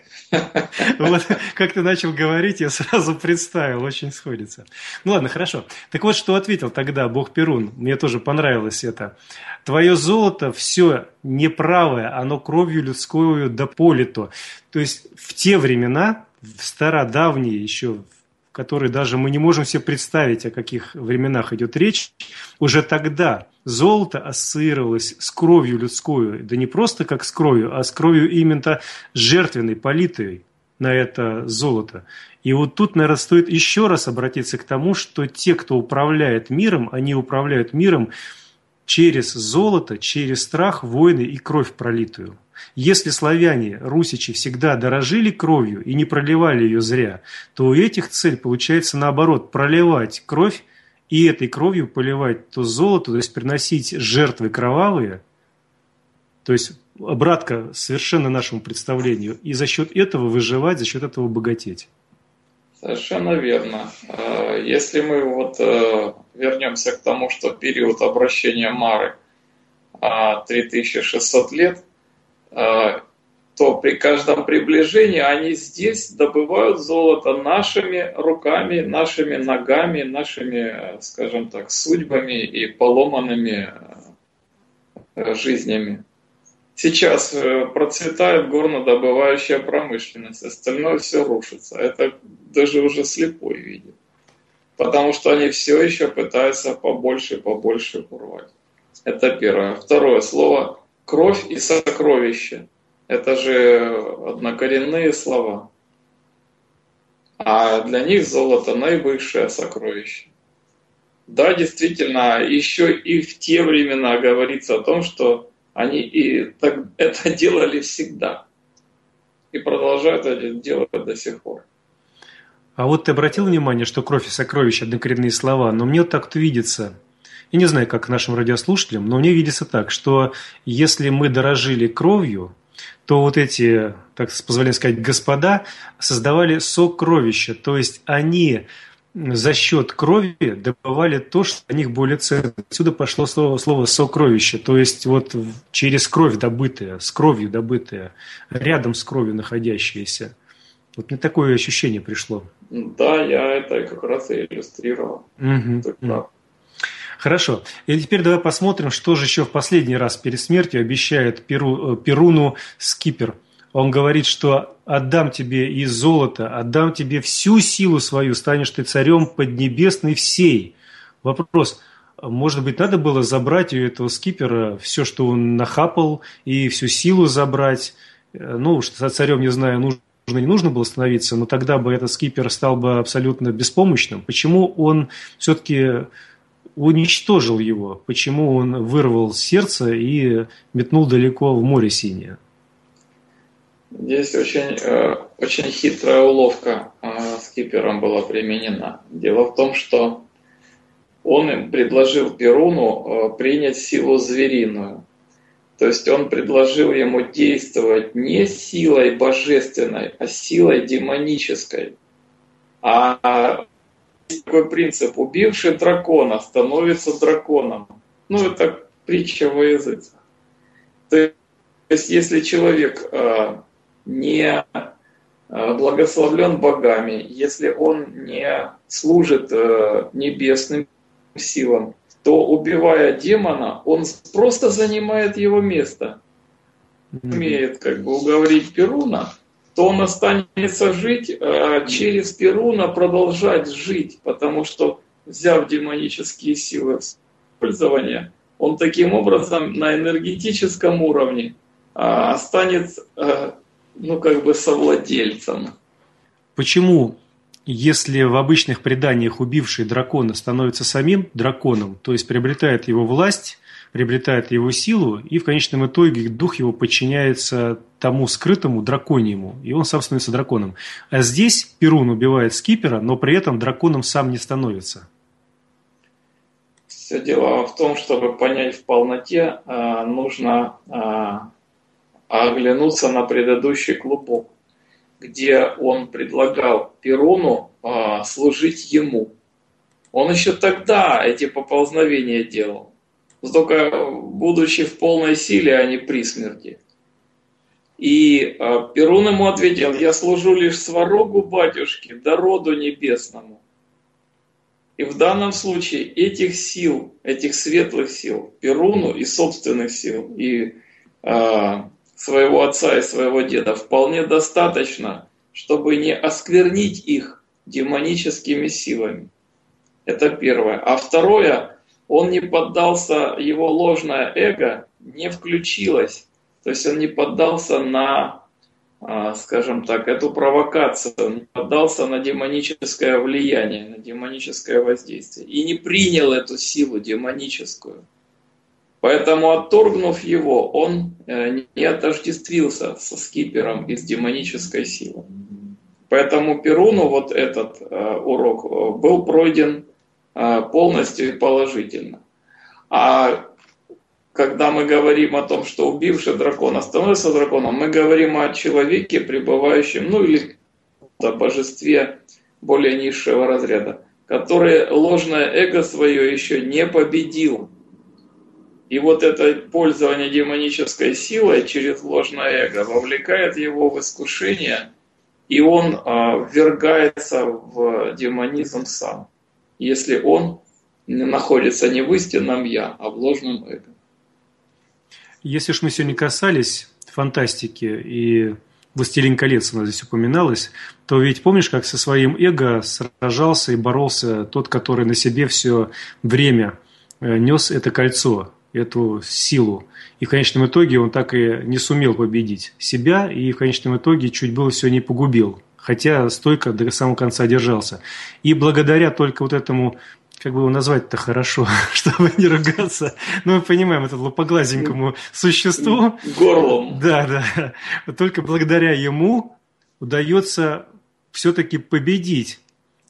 Вот как ты начал говорить, я сразу представил, очень сходится. Ну ладно, хорошо. Так вот, что ответил тогда бог Перун, мне тоже понравилось это. Твое золото все неправое, оно кровью людскую дополито. То есть в те времена, в стародавние еще, в которые даже мы не можем себе представить, о каких временах идет речь, уже тогда золото ассоциировалось с кровью людскую, да не просто как с кровью, а с кровью именно жертвенной, политой на это золото. И вот тут, наверное, стоит еще раз обратиться к тому, что те, кто управляет миром, они управляют миром через золото, через страх, войны и кровь пролитую. Если славяне, русичи, всегда дорожили кровью и не проливали ее зря, то у этих цель получается наоборот – проливать кровь и этой кровью поливать то золото, то есть приносить жертвы кровавые, то есть обратка совершенно нашему представлению, и за счет этого выживать, за счет этого богатеть. Совершенно верно. Если мы вот вернемся к тому, что период обращения Мары три тысячи шестьсот лет, то при каждом приближении они здесь добывают золото нашими руками, нашими ногами, нашими, скажем так, судьбами и поломанными жизнями. Сейчас процветает горнодобывающая промышленность, остальное все рушится. Это даже уже слепой видит. Потому что они все еще пытаются побольше и побольше урвать. Это первое. Второе слово – кровь и сокровище. Это же однокоренные слова. А для них золото – наивысшее сокровище. Да, действительно, еще и в те времена говорится о том, что они и так, это делали всегда. И продолжают это делать до сих пор. А вот ты обратил внимание, что кровь и сокровища – однокоренные слова, но мне вот так-то видится, я не знаю, как нашим радиослушателям, но мне видится так, что если мы дорожили кровью, то вот эти, так позволено сказать, господа создавали сокровища, то есть они за счет крови добывали то, что для них более ценно. Отсюда пошло слово, слово «сокровище», то есть вот через кровь добытое, с кровью добытое, рядом с кровью находящееся. Вот мне такое ощущение пришло. Да, я это как раз и иллюстрировал. Угу. Хорошо. И теперь давай посмотрим, что же еще в последний раз перед смертью обещает Перу, Перуну Скипер. Он говорит, что «отдам тебе и золото, отдам тебе всю силу свою, станешь ты царем поднебесной всей». Вопрос, может быть, надо было забрать у этого скипера все, что он нахапал, и всю силу забрать. Ну, что царем, не знаю, нужно, не нужно было становиться, но тогда бы этот скипер стал бы абсолютно беспомощным. Почему он все-таки уничтожил его? Почему он вырвал сердце и метнул далеко в море синее? Здесь очень, очень хитрая уловка скипером была применена. Дело в том, что он им предложил Перуну принять силу звериную. То есть он предложил ему действовать не силой божественной, а силой демонической. А есть такой принцип: убивший дракона становится драконом. Ну, это притча во языцах. То есть если человек не благословлен богами, если он не служит небесным силам, то, убивая демона, он просто занимает его место. Mm-hmm. Умеет как бы уговорить Перуна, то он останется жить, а через Перуна продолжать жить, потому что, взяв демонические силы в использование, он таким образом на энергетическом уровне а, станет а, ну, как бы совладельцем. Почему, если в обычных преданиях убивший дракона становится самим драконом, то есть приобретает его власть, приобретает его силу, и в конечном итоге дух его подчиняется тому скрытому драконьему, и он сам становится драконом. А здесь Перун убивает скипера, но при этом драконом сам не становится. Все дело в том, чтобы понять в полноте, нужно оглянуться на предыдущий клубок, где он предлагал Перуну а, служить ему. Он еще тогда эти поползновения делал, только будучи в полной силе, а не при смерти. И а, Перун ему ответил: я служу лишь сварогу батюшки, да роду небесному. И в данном случае этих сил, этих светлых сил, Перуну и собственных сил, и а, своего отца и своего деда вполне достаточно, чтобы не осквернить их демоническими силами. Это первое. А второе, он не поддался, его ложное эго не включилось. То есть он не поддался на, скажем так, эту провокацию, не поддался на демоническое влияние, на демоническое воздействие. И не принял эту силу демоническую. Поэтому, отторгнув его, он не отождествился со скипером из демонической силы. Поэтому Перуну вот этот урок был пройден полностью и положительно. А когда мы говорим о том, что убивший дракона становится драконом, мы говорим о человеке, пребывающем, ну или о божестве более низшего разряда, который ложное эго свое еще не победил. И вот это пользование демонической силой через ложное эго вовлекает его в искушение, и он а, ввергается в демонизм сам, если он находится не в истинном «я», а в ложном эго. Если уж мы сегодня касались фантастики, и «Властелин колец» у нас здесь упоминалось, то ведь помнишь, как со своим эго сражался и боролся тот, который на себе все время нес это кольцо, эту силу. И в конечном итоге он так и не сумел победить себя, и в конечном итоге чуть было все не погубил, хотя стойко до самого конца держался. И благодаря только вот этому, как бы его назвать-то хорошо, чтобы не ругаться, ну, мы понимаем, это лупоглазенькому существу. Горлом. Да, да. Только благодаря ему удается все-таки победить.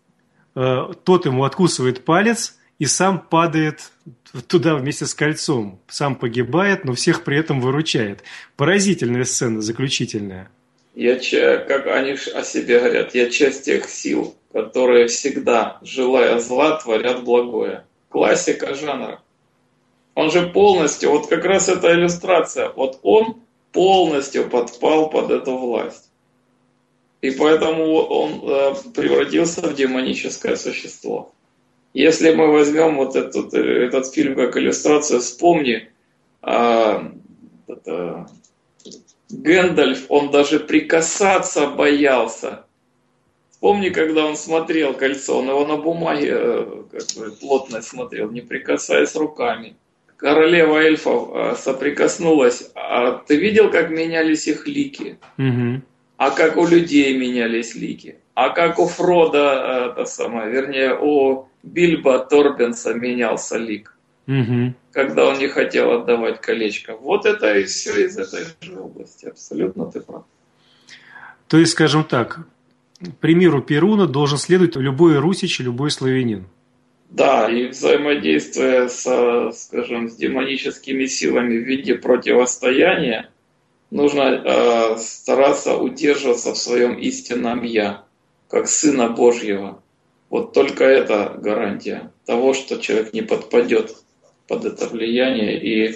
Тот ему откусывает палец и сам падает туда вместе с кольцом. Сам погибает, но всех при этом выручает. Поразительная сцена, заключительная. Я, как они о себе говорят, я часть тех сил, которые всегда, желая зла, творят благое. Классика жанра. Он же полностью, вот как раз эта иллюстрация, вот он полностью подпал под эту власть. И поэтому он э, превратился в демоническое существо. Если мы возьмем вот этот, этот фильм как иллюстрацию, вспомни, а, это, Гэндальф, он даже прикасаться боялся Вспомни, когда он смотрел кольцо, он его на бумаге как бы, плотно смотрел, не прикасаясь руками. Королева эльфов соприкоснулась. А ты видел, как менялись их лики? Угу. А как у людей менялись лики? А как у Фрода, это самое, вернее, у Бильбо Торбинса менялся лик? Угу. Когда он не хотел отдавать колечко. Вот это и все из этой же области. Абсолютно ты прав. То есть, скажем так, примеру Перуна должен следовать любой русич, любой славянин. Да, и взаимодействие со, скажем, с демоническими силами в виде противостояния нужно э, стараться удерживаться в своем истинном «я», как Сына Божьего. Вот только это гарантия того, что человек не подпадет под это влияние и,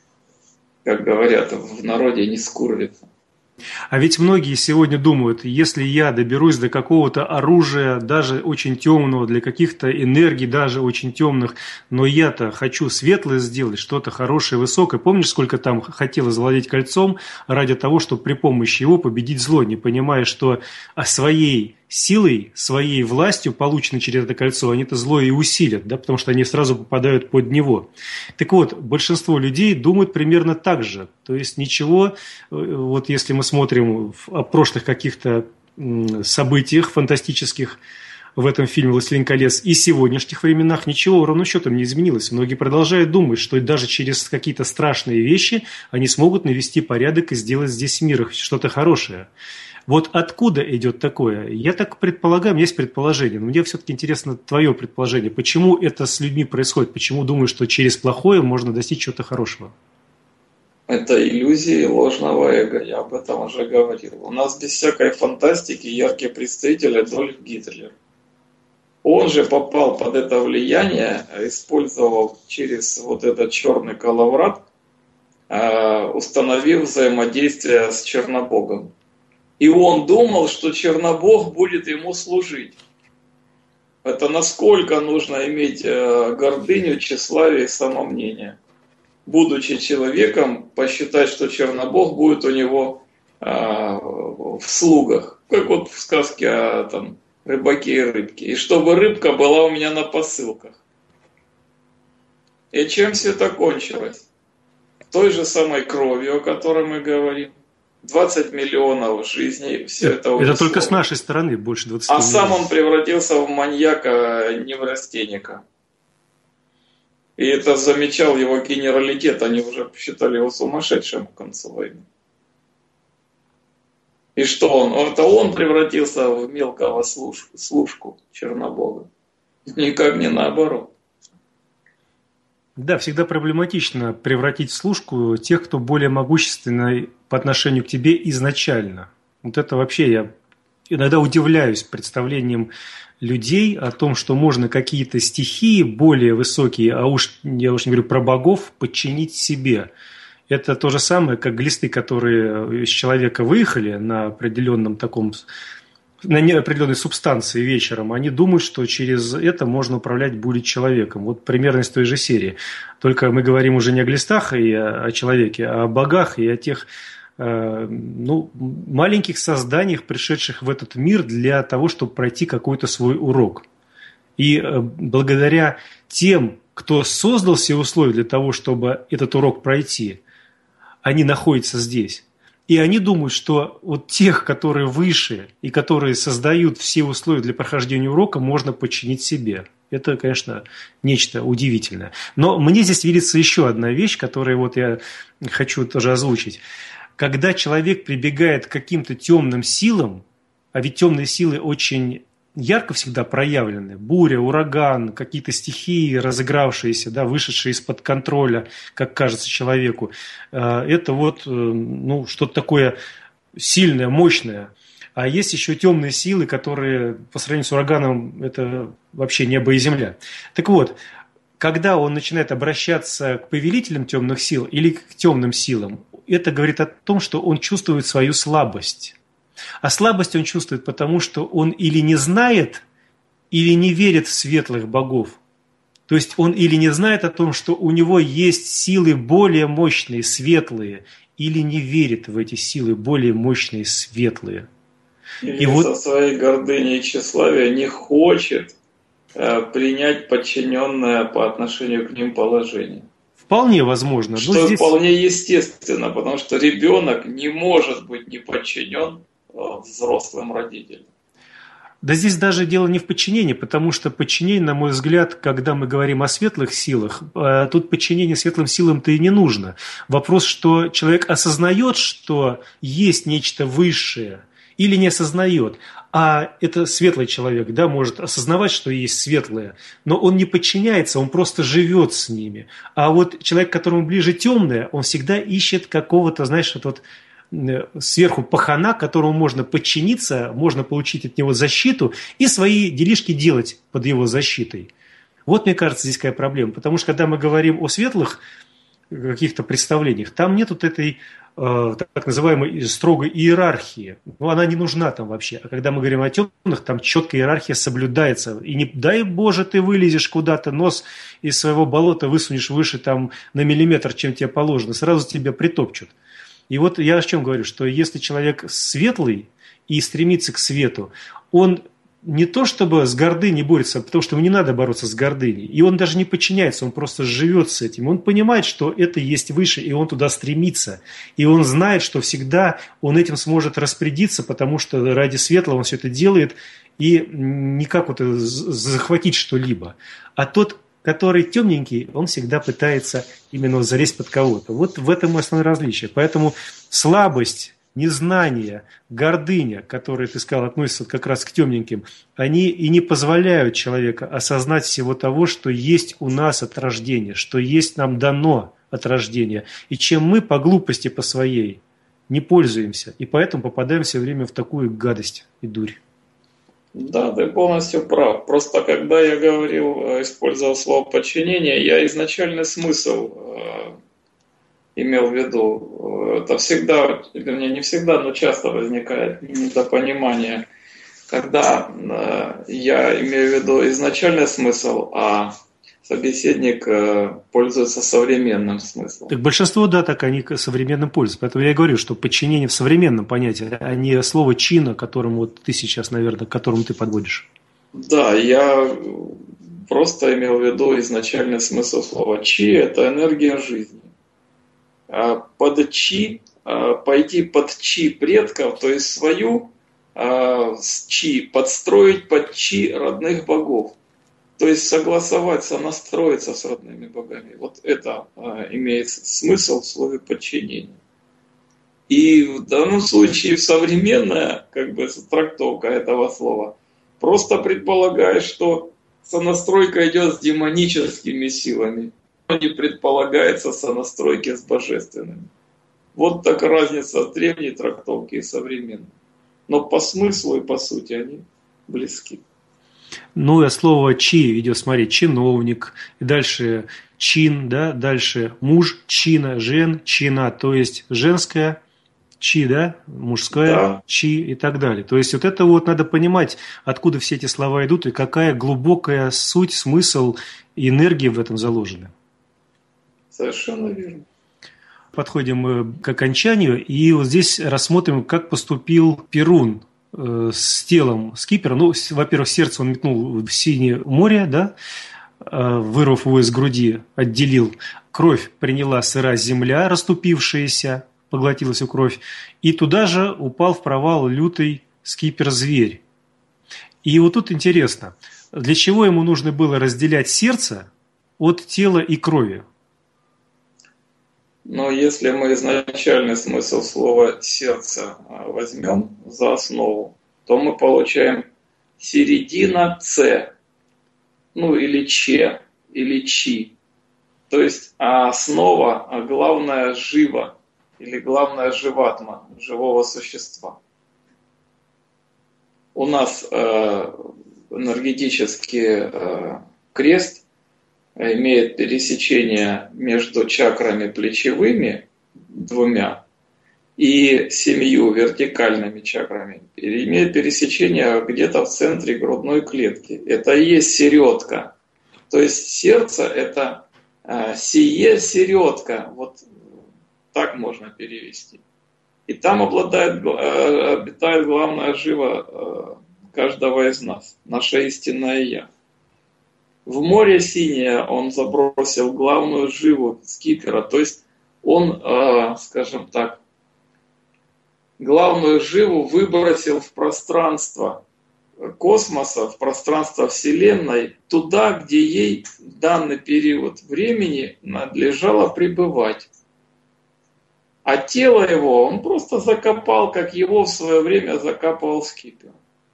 как говорят в народе, не скурвится. А ведь многие сегодня думают, если я доберусь до какого-то оружия, даже очень темного, для каких-то энергий, даже очень темных, но я-то хочу светлое сделать, что-то хорошее, высокое. Помнишь, сколько там хотелось завладеть кольцом ради того, чтобы при помощи его победить зло, не понимая, что своей силой, своей властью, полученной через это кольцо, они это зло и усилят, да, потому что они сразу попадают под него. Так вот, большинство людей думают примерно так же. То есть ничего, вот если мы смотрим о прошлых каких-то событиях фантастических в этом фильме «Властелин колец» и сегодняшних временах, ничего ровным счетом не изменилось. Многие продолжают думать, что даже через какие-то страшные вещи они смогут навести порядок и сделать здесь в мире что-то хорошее. Вот откуда идет такое? Я так предполагаю, у меня есть предположение, но мне все-таки интересно твое предположение. Почему это с людьми происходит? Почему думаешь, что через плохое можно достичь чего-то хорошего? Это иллюзии ложного эго, я об этом уже говорил. У нас без всякой фантастики яркий представитель Адольф Гитлер. Он же попал под это влияние, использовал через вот этот черный коловрат, установив взаимодействие с Чернобогом. И он думал, что Чернобог будет ему служить. Это насколько нужно иметь гордыню, тщеславие и самомнение. Будучи человеком, посчитать, что Чернобог будет у него а, в слугах. Как вот в сказке о там, рыбаке и рыбке. И чтобы рыбка была у меня на посылках. И чем все это кончилось? Той же самой кровью, о которой мы говорим. двадцать миллионов жизней, все это, это Это только с нашей стороны, больше двадцати А миллионов. сам он превратился в маньяка, неврастенника. И это замечал его генералитет, они уже считали его сумасшедшим к концу войны. И что он? Это он превратился в мелкого служ, служку Чернобога. Никак не наоборот. Да, всегда проблематично превратить в служку тех, кто более могущественный по отношению к тебе изначально. Вот это вообще я иногда удивляюсь представлением людей о том, что можно какие-то стихии более высокие, а уж я уж не говорю про богов, подчинить себе. Это то же самое, как глисты, которые из человека выехали на определенном таком, на определенной субстанции вечером, они думают, что через это можно управлять будет человеком. Вот примерно из той же серии. Только мы говорим уже не о глистах и о человеке, а о богах и о тех ну, маленьких созданиях, пришедших в этот мир для того, чтобы пройти какой-то свой урок. И благодаря тем, кто создал все условия для того, чтобы этот урок пройти, они находятся здесь. И они думают, что вот тех, которые выше и которые создают все условия для прохождения урока, можно подчинить себе. Это, конечно, нечто удивительное. Но мне здесь видится еще одна вещь, которую вот я хочу тоже озвучить. Когда человек прибегает к каким-то темным силам, а ведь темные силы очень ярко всегда проявлены, буря, ураган, какие-то стихии разыгравшиеся, да, вышедшие из-под контроля, как кажется человеку, это вот ну, что-то такое сильное, мощное. А есть еще темные силы, которые по сравнению с ураганом это вообще небо и земля. Так вот, когда он начинает обращаться к повелителям темных сил или к темным силам, это говорит о том, что он чувствует свою слабость. А слабость он чувствует потому, что он или не знает, или не верит в светлых богов. То есть он или не знает о том, что у него есть силы более мощные, светлые, или не верит в эти силы более мощные, светлые. Или И вот со своей гордыней и тщеславия не хочет э, принять подчиненное по отношению к ним положение. вполне возможно. Но Что здесь... вполне естественно, потому что ребенок не может быть не подчинен э, взрослым родителям. Да здесь даже дело не в подчинении, потому что подчинение, на мой взгляд, когда мы говорим о светлых силах, тут подчинение светлым силам-то и не нужно. Вопрос, что человек осознает, что есть нечто высшее, или не осознает. А это светлый человек, да, может осознавать, что есть светлое, но он не подчиняется, он просто живет с ними. А вот человек, которому ближе темное, он всегда ищет какого-то, знаешь, вот сверху пахана, которому можно подчиниться, можно получить от него защиту и свои делишки делать под его защитой. Вот, мне кажется, здесь какая проблема. Потому что, когда мы говорим о светлых каких-то представлениях, там нет вот этой э, так называемой строгой иерархии. Ну, она не нужна там вообще. А когда мы говорим о темных, там четкая иерархия соблюдается. И не дай Боже, ты вылезешь куда-то, нос из своего болота высунешь выше там, на миллиметр, чем тебе положено, сразу тебя притопчут. И вот я о чем говорю, что если человек светлый и стремится к свету, он не то чтобы с гордыней борется, потому что ему не надо бороться с гордыней. И он даже не подчиняется, он просто живет с этим. Он понимает, что это есть выше, и он туда стремится. И он знает, что всегда он этим сможет распорядиться, потому что ради светлого он все это делает, и не как вот захватить что-либо. А тот, который темненький, он всегда пытается именно залезть под кого-то. Вот в этом основное различие. Поэтому слабость, незнание, гордыня, которые, ты сказал, относятся как раз к темненьким, они и не позволяют человеку осознать всего того, что есть у нас от рождения, что есть нам дано от рождения. И чем мы по глупости по своей не пользуемся. И поэтому попадаем все время в такую гадость и дурь. Да, ты полностью прав. Просто когда я говорил, использовал слово подчинение, я изначальный смысл э, имел в виду. Это всегда, вернее, не всегда, но часто возникает недопонимание, когда э, я имею в виду изначальный смысл, а собеседник э, пользуется современным смыслом. Так большинство, да, так они современным пользуются. Поэтому я и говорю, что подчинение в современном понятии, а не слово чина, которому вот ты сейчас, наверное, к которому ты подводишь. Да, я просто имел в виду изначальный смысл слова чи – это энергия жизни. Под чи, пойти под чи предков, то есть свою чи, подстроить под чи родных богов. То есть согласовать, сонастроиться с родными богами. Вот это а, имеет смысл в слове подчинения. И в данном случае современная как бы, трактовка этого слова просто предполагает, что сонастройка идет с демоническими силами, но не предполагается сонастройки с божественными. Вот так разница древней трактовки и современной. Но по смыслу и по сути они близки. Ну, а слово «чи» идет, смотри, чиновник, и дальше чин, да, дальше муж, чина, жен, чина, то есть женское, чи, да, мужское, да. Чи и так далее. То есть вот это вот надо понимать, откуда все эти слова идут и какая глубокая суть, смысл и энергия в этом заложены. Совершенно верно. Подходим мы к окончанию, и вот здесь рассмотрим, как поступил Перун с телом скипера. Ну, во-первых, сердце он метнул в синее море, да, вырвав его из груди, отделил. Кровь приняла сырая земля, расступившаяся, поглотила всю кровь. И туда же упал в провал лютый скипер-зверь. И вот тут интересно, для чего ему нужно было разделять сердце от тела и крови? Но если мы изначальный смысл слова «сердце» возьмем за основу, то мы получаем середина «ц», ну или «че», или «чи». То есть основа, а главное «жива» или главное «живатма» живого существа. У нас э, энергетический э, крест имеет пересечение между чакрами плечевыми двумя и семью вертикальными чакрами. И имеет пересечение где-то в центре грудной клетки. Это и есть середка. То есть сердце – это э, сие середка. Вот так можно перевести. И там обладает, обитает главная жива каждого из нас, наше истинное Я. В море синее он забросил главную живу скипера, то есть он, скажем так, главную живу выбросил в пространство космоса, в пространство Вселенной, туда, где ей в данный период времени надлежало пребывать. А тело его он просто закопал, как его в свое время закапывал скипер.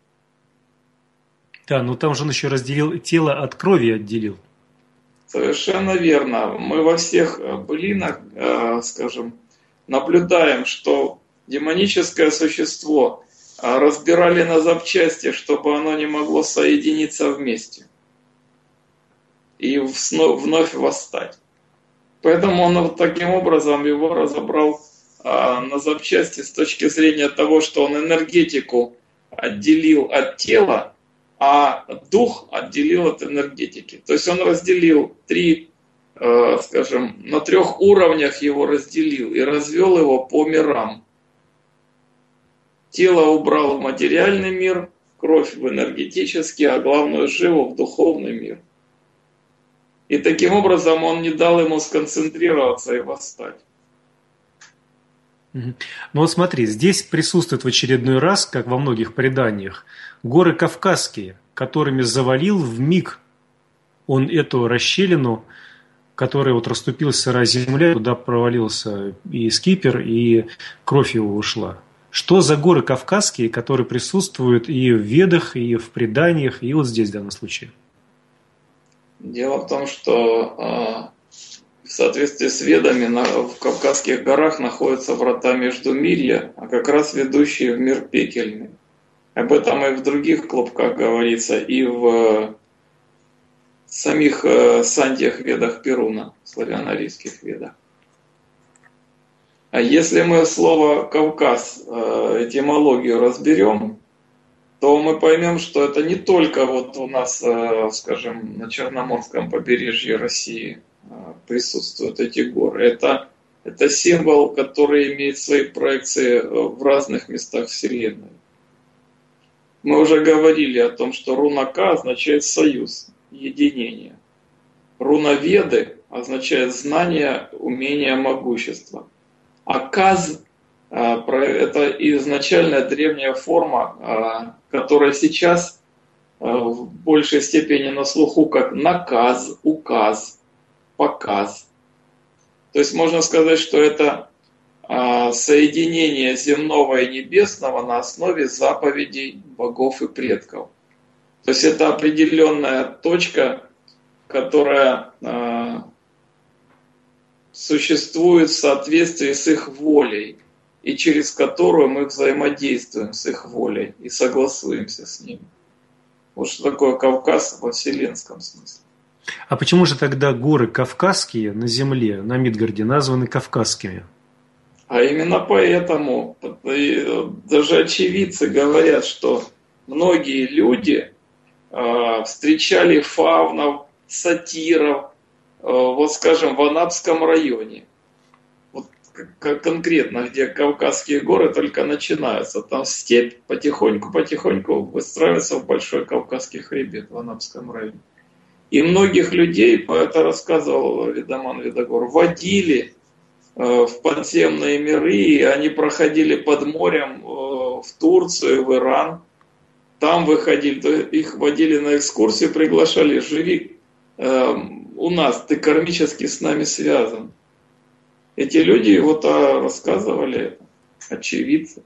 Да, но там же он еще разделил тело от крови отделил. Совершенно верно. Мы во всех былинах, скажем, наблюдаем, что демоническое существо разбирали на запчасти, чтобы оно не могло соединиться вместе и вновь восстать. Поэтому он вот таким образом его разобрал на запчасти с точки зрения того, что он энергетику отделил от тела, а дух отделил от энергетики. То есть он разделил три, скажем, на трех уровнях его разделил и развел его по мирам. Тело убрал в материальный мир, кровь в энергетический, а главную живу в духовный мир. И таким образом он не дал ему сконцентрироваться и восстать. Ну вот смотри, здесь присутствует в очередной раз, как во многих преданиях, горы Кавказские, которыми завалил вмиг он эту расщелину, которая вот расступилась сырая земля, туда провалился и скипер, и кровь его ушла. Что за горы Кавказские, которые присутствуют и в Ведах, и в преданиях, и вот здесь в данном случае? Дело в том, что в соответствии с Ведами в Кавказских горах находятся врата Междумирья, а как раз ведущие в мир пекельный. Об этом и в других клубках говорится, и в самих Сандьях Ведах Перуна, славяно-арийских Ведах. А если мы слово «Кавказ», этимологию разберем, то мы поймем, что это не только вот у нас, скажем, на Черноморском побережье России присутствуют эти горы. Это, это символ, который имеет свои проекции в разных местах Вселенной. Мы уже говорили о том, что руна К означает союз, единение. Руна Веды означает знание, умение, могущество. А Каз – это изначальная древняя форма, которая сейчас в большей степени на слуху как наказ, указ, показ. То есть можно сказать, что это соединение земного и небесного на основе заповедей богов и предков. То есть это определенная точка, которая существует в соответствии с их волей, и через которую мы взаимодействуем с их волей и согласуемся с ними. Вот что такое Кавказ во вселенском смысле. А почему же тогда горы Кавказские на земле, на Мидгарде, названы Кавказскими? А именно поэтому даже очевидцы говорят, что многие люди э, встречали фавнов, сатиров, э, вот скажем, в Анапском районе. Вот конкретно, где Кавказские горы только начинаются. Там степь потихоньку-потихоньку выстраивается в большой Кавказский хребет в Анапском районе. И многих людей, это рассказывал Ведоман Ведогор, водили в подземные миры, и они проходили под морем в Турцию, в Иран. Там выходили, их водили на экскурсию, приглашали: живи у нас, ты кармически с нами связан. Эти люди вот рассказывали, очевидцы.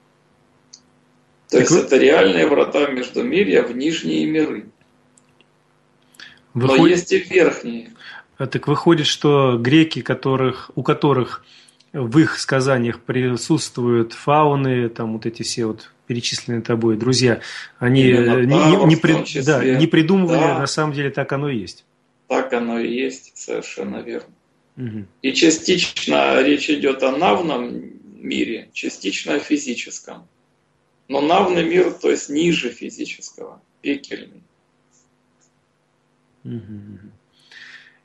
То есть это реальные врата Междумирья в нижние миры. Выходит... Но есть и верхние. А так выходит, что греки, которых, у которых в их сказаниях присутствуют фауны, там вот эти все вот перечисленные тобой друзья, они не, не, не, при, да, не придумывали, да. На самом деле так оно и есть. Так оно и есть, совершенно верно. Угу. И частично речь идет о навном мире, частично о физическом. Но навный мир, то есть ниже физического, пекельный. Угу.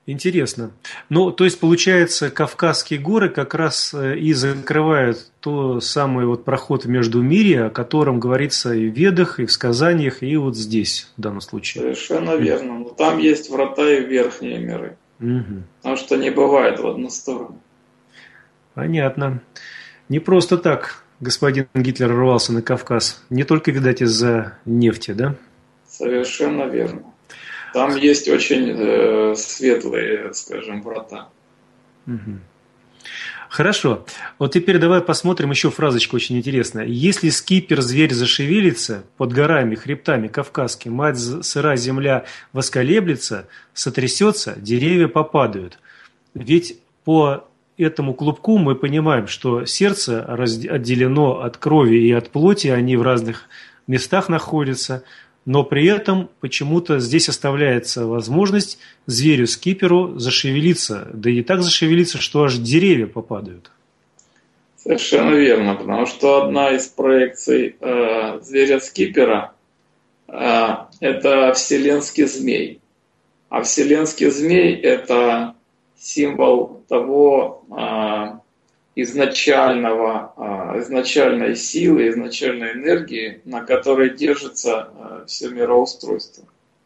Интересно. Ну, то есть, получается, Кавказские горы как раз и закрывают то самый вот проход в Междумирье, о котором говорится и в Ведах, и в сказаниях, и вот здесь, в данном случае. Совершенно верно. Но там есть врата и в верхние миры. Угу. Потому что не бывает в одну сторону. Понятно. Не просто так господин Гитлер рвался на Кавказ. Не только, видать, из-за нефти, да? Совершенно верно. Там есть очень э, светлые, скажем, врата. Угу. Хорошо. Вот теперь давай посмотрим еще фразочку очень интересная. Если скипер-зверь зашевелится, под горами, хребтами кавказскими, мать сыра земля восколеблется, сотрясется, деревья попадают. Ведь по этому клубку мы понимаем, что сердце отделено от крови и от плоти, они в разных местах находятся, но при этом почему-то здесь оставляется возможность зверю-скиперу зашевелиться, да и так зашевелиться, что аж деревья попадают. Совершенно верно, потому что одна из проекций э, зверя-скипера э, это вселенский змей. А вселенский змей это символ того э, изначального, э, изначальной силы, изначальной энергии, на которой держится э, все мироустройство.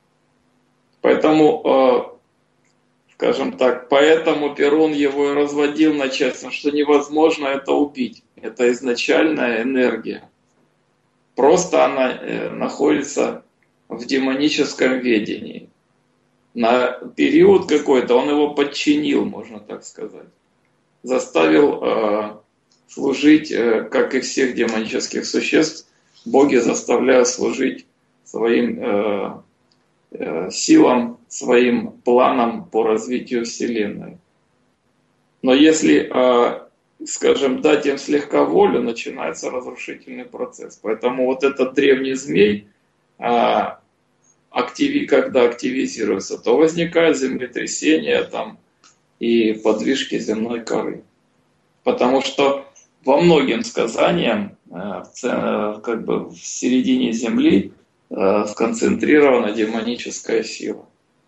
Поэтому, э, скажем так, поэтому Перун его и разводил на части, что невозможно это убить. Это изначальная энергия. Просто она э, находится в демоническом ведении. На период какой-то он его подчинил, можно так сказать. Заставил э, служить, э, как и всех демонических существ, боги заставляют служить своим э, э, силам, своим планам по развитию Вселенной. Но если, э, скажем, дать им слегка волю, начинается разрушительный процесс. Поэтому вот этот древний змей, э, активи, когда активизируется, то возникает землетрясение там, и подвижки земной коры. Потому что во многим сказаниям как бы в середине Земли сконцентрирована демоническая сила.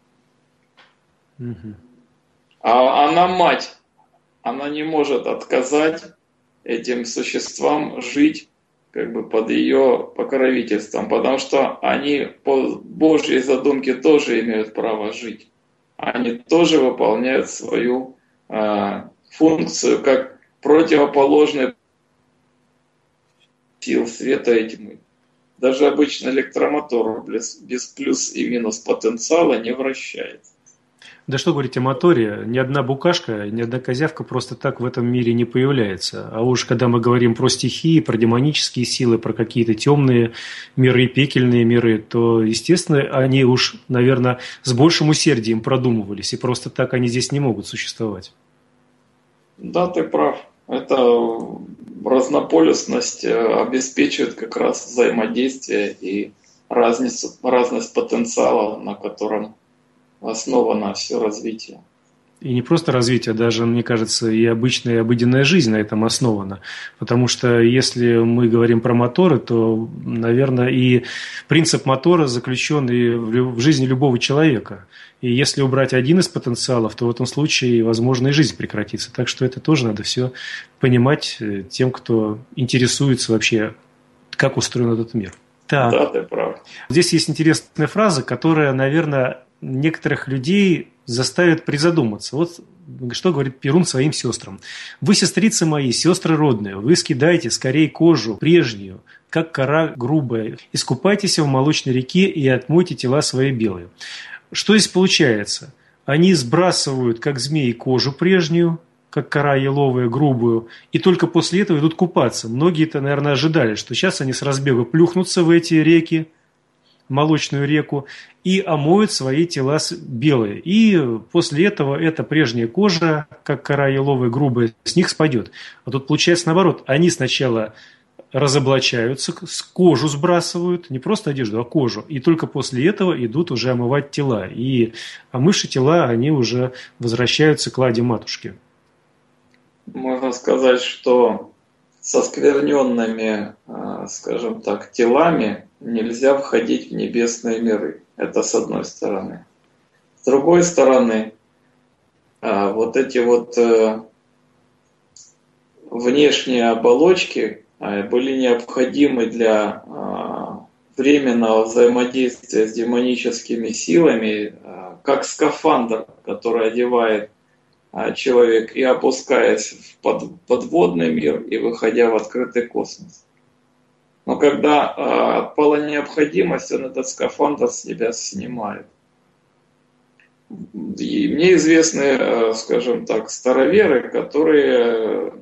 Угу. А она мать, она не может отказать этим существам жить как бы под ее покровительством, потому что они по Божьей задумке тоже имеют право жить. Они тоже выполняют свою э, функцию как противоположный сил света и тьмы. Даже обычно электромотор без, без плюс и минус потенциала не вращается. Да что говорить о моторе, ни одна букашка, ни одна козявка просто так в этом мире не появляется. А уж когда мы говорим про стихии, про демонические силы, про какие-то темные миры, пекельные миры, то, естественно, они уж, наверное, с большим усердием продумывались, и просто так они здесь не могут существовать. Да, ты прав. Это разнополюсность обеспечивает как раз взаимодействие и разницу, разность потенциала, на котором основано все развитие. И не просто развитие, даже, мне кажется, и обычная, и обыденная жизнь на этом основана. Потому что если мы говорим про моторы, то, наверное, и принцип мотора заключен и в жизни любого человека. И если убрать один из потенциалов, то в этом случае, возможно, и жизнь прекратится. Так что это тоже надо все понимать тем, кто интересуется вообще, как устроен этот мир. Так. Да, ты прав. Здесь есть интересная фраза, которая, наверное, некоторых людей заставит призадуматься. Вот что говорит Перун своим сестрам. «Вы, сестрицы мои, сестры родные, вы скидайте скорее кожу прежнюю, как кора грубая, искупайтесь в молочной реке и отмойте тела свои белые». Что здесь получается? Они сбрасывают, как змеи, кожу прежнюю, как кора еловая, грубую, и только после этого идут купаться. Многие-то, наверное, ожидали, что сейчас они с разбега плюхнутся в эти реки, молочную реку, и омоют свои тела белые. И после этого эта прежняя кожа, как кора еловая, грубая, с них спадет. А тут получается наоборот. Они сначала разоблачаются, кожу сбрасывают, не просто одежду, а кожу. И только после этого идут уже омывать тела. И омывшие тела, они уже возвращаются к ладе матушки. Можно сказать, что со скверненными, скажем так, телами нельзя входить в небесные миры. Это с одной стороны. С другой стороны, а, вот эти вот а, внешние оболочки а, были необходимы для а, временного взаимодействия с демоническими силами, а, как скафандр, который одевает а, человек и опускаясь в под, подводный мир и выходя в открытый космос. Но когда а, отпала необходимость, он этот скафандр с себя снимает. И мне известны, скажем так, староверы, которые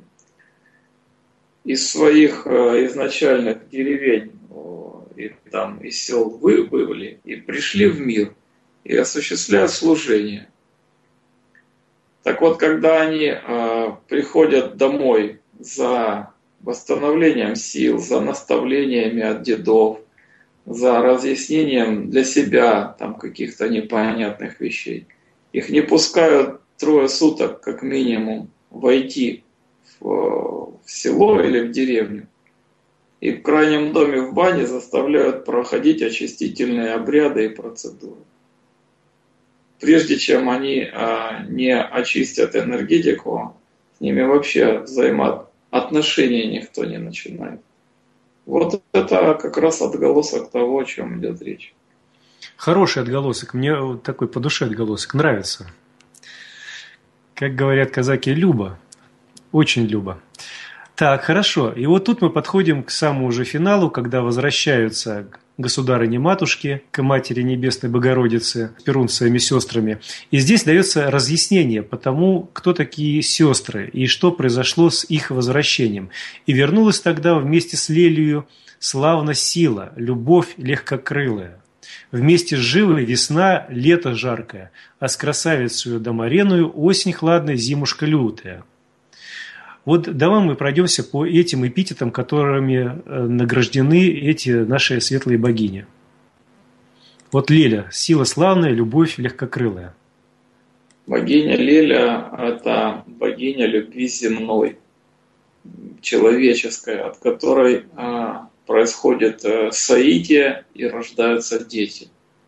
из своих изначальных деревень и там из сел выбыли и пришли в мир и осуществляют служение. Так вот, когда они приходят домой за восстановлением сил, за наставлениями от дедов, за разъяснением для себя там каких-то непонятных вещей. Их не пускают трое суток, как минимум, войти в, в село или в деревню. И в крайнем доме в бане заставляют проходить очистительные обряды и процедуры. Прежде чем они а, не очистят энергетику, с ними вообще взаимоотношения никто не начинает. Вот это как раз отголосок того, о чем идет речь. Хороший отголосок. Мне вот такой по душе отголосок нравится. Как говорят казаки, любо. Очень любо. Так, хорошо. И вот тут мы подходим к самому же финалу, когда возвращаются государыне-матушке, к Матери Небесной Богородице, Перун с своими сестрами. И здесь дается разъяснение по тому, кто такие сестры и что произошло с их возвращением. И вернулась тогда вместе с Лелию славна сила, любовь легкокрылая. Вместе с живой весна, лето жаркое, а с красавицею домареную осень хладная, зимушка лютая. Вот давай мы пройдемся по этим эпитетам, которыми награждены эти наши светлые богини. Вот Леля, сила славная, любовь легкокрылая. Богиня Леля – это богиня любви земной, человеческой, от которой а, происходит а, соитие и рождаются дети.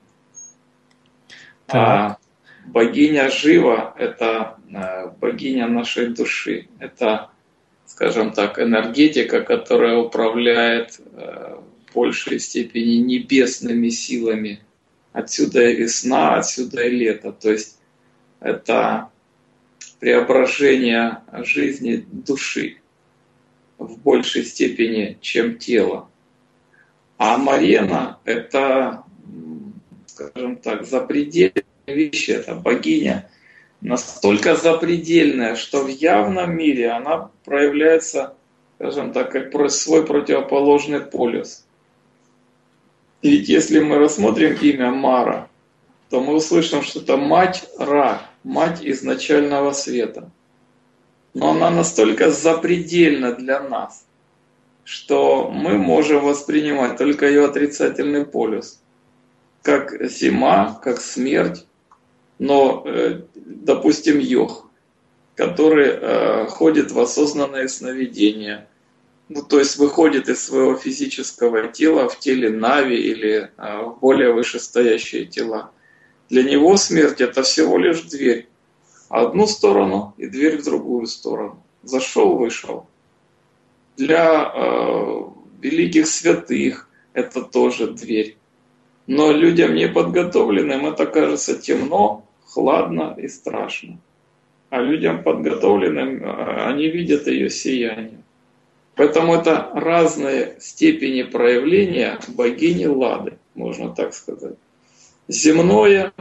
А богиня Жива – это богиня нашей души. Это, скажем так, энергетика, которая управляет в большей степени небесными силами. Отсюда и весна, отсюда и лето. То есть это преображение жизни души в большей степени, чем тело. А Марена – это, скажем так, запредельная вещь, это богиня настолько запредельная, что в явном мире она проявляется, скажем так, как свой противоположный полюс. И ведь если мы рассмотрим имя Мара, то мы услышим, что это мать Ра, мать изначального света. Но она настолько запредельна для нас, что мы можем воспринимать только ее отрицательный полюс, как зима, как смерть. Но, допустим, йог, который ходит в осознанное сновидение, ну, то есть выходит из своего физического тела в теле Нави или в более вышестоящие тела. Для него смерть – это всего лишь дверь. Одну сторону и дверь в другую сторону. Зашел, вышел. Для э, великих святых это тоже дверь. Но людям неподготовленным это кажется темно, хладно и страшно. А людям подготовленным они видят ее сияние. Поэтому это разные степени проявления богини Лады, можно так сказать. Земное,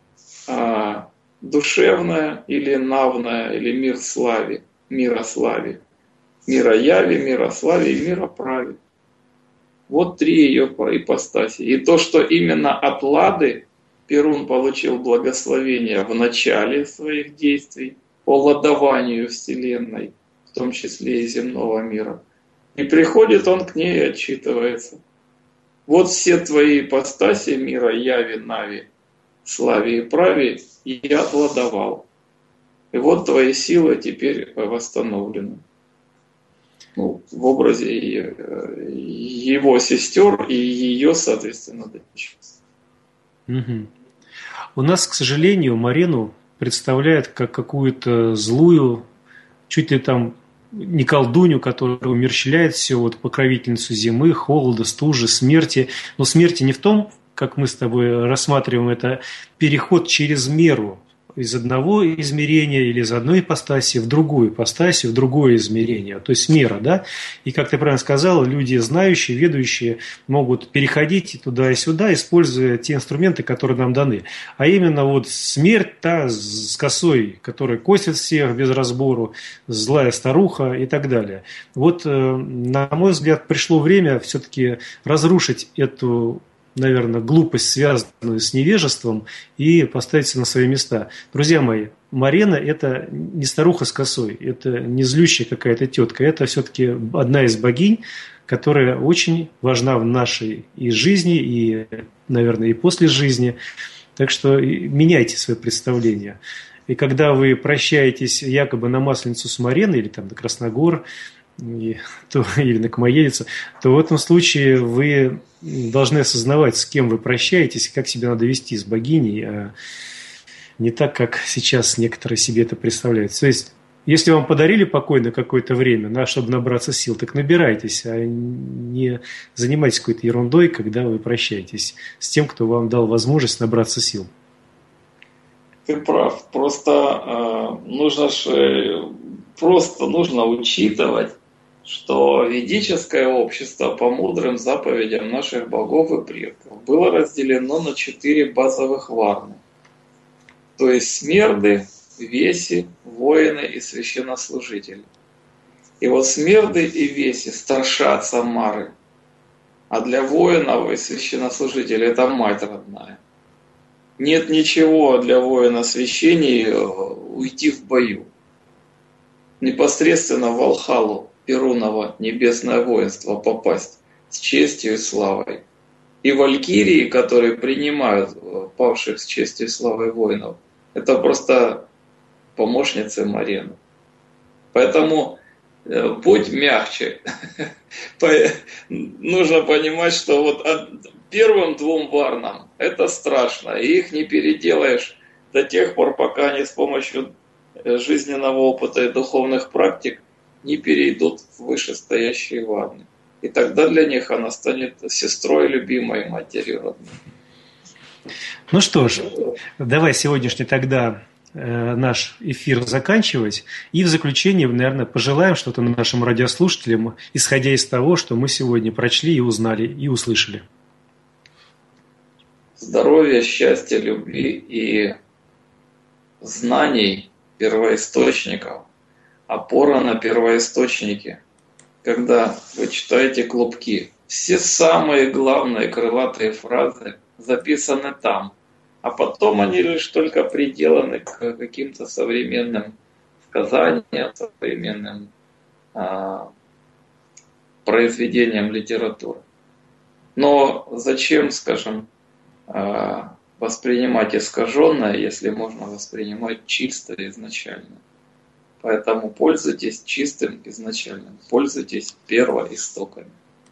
душевное или навное, или мир славе, мирославе. Мирояви, мирославе и мироправе. Вот три ее ипостаси. И то, что именно от Лады Перун получил благословение в начале своих действий по ладованию Вселенной, в том числе и земного мира. И приходит он к ней и отчитывается. Вот все твои ипостаси мира, яви, нави, славе и праве я отладовал. И вот твои силы теперь восстановлены. Ну, в образе его сестер и ее, соответственно, дочь. Угу. У нас, к сожалению, Марену представляют как какую-то злую, чуть ли там не колдунью, которая умерщвляет все, вот покровительницу зимы, холода, стужи, смерти. Но смерти не в том, как мы с тобой рассматриваем это, переход через меру из одного измерения или из одной ипостаси в другую ипостась, в другое измерение, то есть мера, да? И, как ты правильно сказал, люди знающие, ведущие могут переходить туда и сюда, используя те инструменты, которые нам даны. А именно вот смерть, та с косой, которая косит всех без разбору, злая старуха и так далее. Вот, на мой взгляд, пришло время все-таки разрушить эту, наверное, глупость, связанную с невежеством, и поставить на свои места. Друзья мои, Марена – это не старуха с косой, это не злющая какая-то тетка, это все-таки одна из богинь, которая очень важна в нашей и жизни, и, наверное, и после жизни. Так что меняйте свои представления. И когда вы прощаетесь якобы на Масленицу с Мареной, или там на Красногор, и, то, или на Комоедицу, то в этом случае вы должны осознавать, с кем вы прощаетесь, как себя надо вести с богиней, а не так, как сейчас некоторые себе это представляют. То есть, если вам подарили покой на какое-то время, на, чтобы набраться сил, так набирайтесь, а не занимайтесь какой-то ерундой, когда вы прощаетесь с тем, кто вам дал возможность набраться сил. Ты прав. Просто э, нужно же, просто нужно учитывать, что ведическое общество по мудрым заповедям наших богов и предков было разделено на четыре базовых варны. То есть смерды, веси, воины и священнослужители. И вот смерды и веси старшат самары, а для воинов и священнослужителей это мать родная. Нет ничего для воина священнее уйти в бою. Непосредственно в Валхалу, Перуново небесное воинство попасть с честью и славой. И валькирии, которые принимают павших с честью и славой воинов, это просто помощницы Марены. Поэтому будь мягче. Нужно понимать, что вот первым двум варнам это страшно, и их не переделаешь до тех пор, пока они с помощью жизненного опыта и духовных практик не перейдут в вышестоящие варны. И тогда для них она станет сестрой любимой, матерью родной. Ну что ж, давай сегодняшний тогда э, наш эфир заканчивать. И в заключение, наверное, пожелаем что-то нашим радиослушателям, исходя из того, что мы сегодня прочли и узнали, и услышали. Здоровья, счастья, любви и знаний первоисточников. Опора на первоисточники. Когда вы читаете клубки, все самые главные крылатые фразы записаны там, а потом они лишь только приделаны к каким-то современным сказаниям, современным а, произведениям литературы. Но зачем, скажем, а, воспринимать искаженное, если можно воспринимать чисто изначально? Поэтому пользуйтесь чистым изначальным, пользуйтесь первоистоками.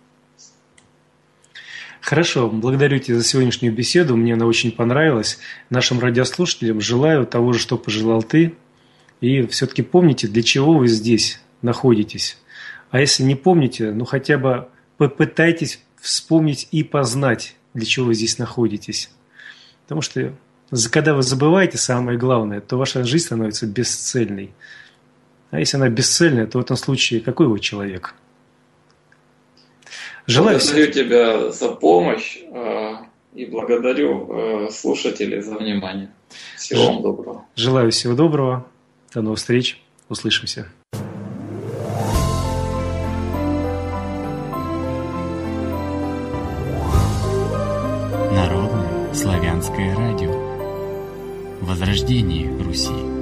Хорошо, благодарю тебя за сегодняшнюю беседу, мне она очень понравилась. Нашим радиослушателям желаю того же, что пожелал ты. И все-таки помните, для чего вы здесь находитесь. А если не помните, ну хотя бы попытайтесь вспомнить и познать, для чего вы здесь находитесь. Потому что когда вы забываете самое главное, то ваша жизнь становится бесцельной. А если она бесцельная, то в этом случае какой вы человек? Желаю благодарю всего... тебя за помощь э, и благодарю э, слушателей за внимание. Всего вам доброго. Желаю всего доброго. До новых встреч. Услышимся. Народное славянское радио. Возрождение Руси.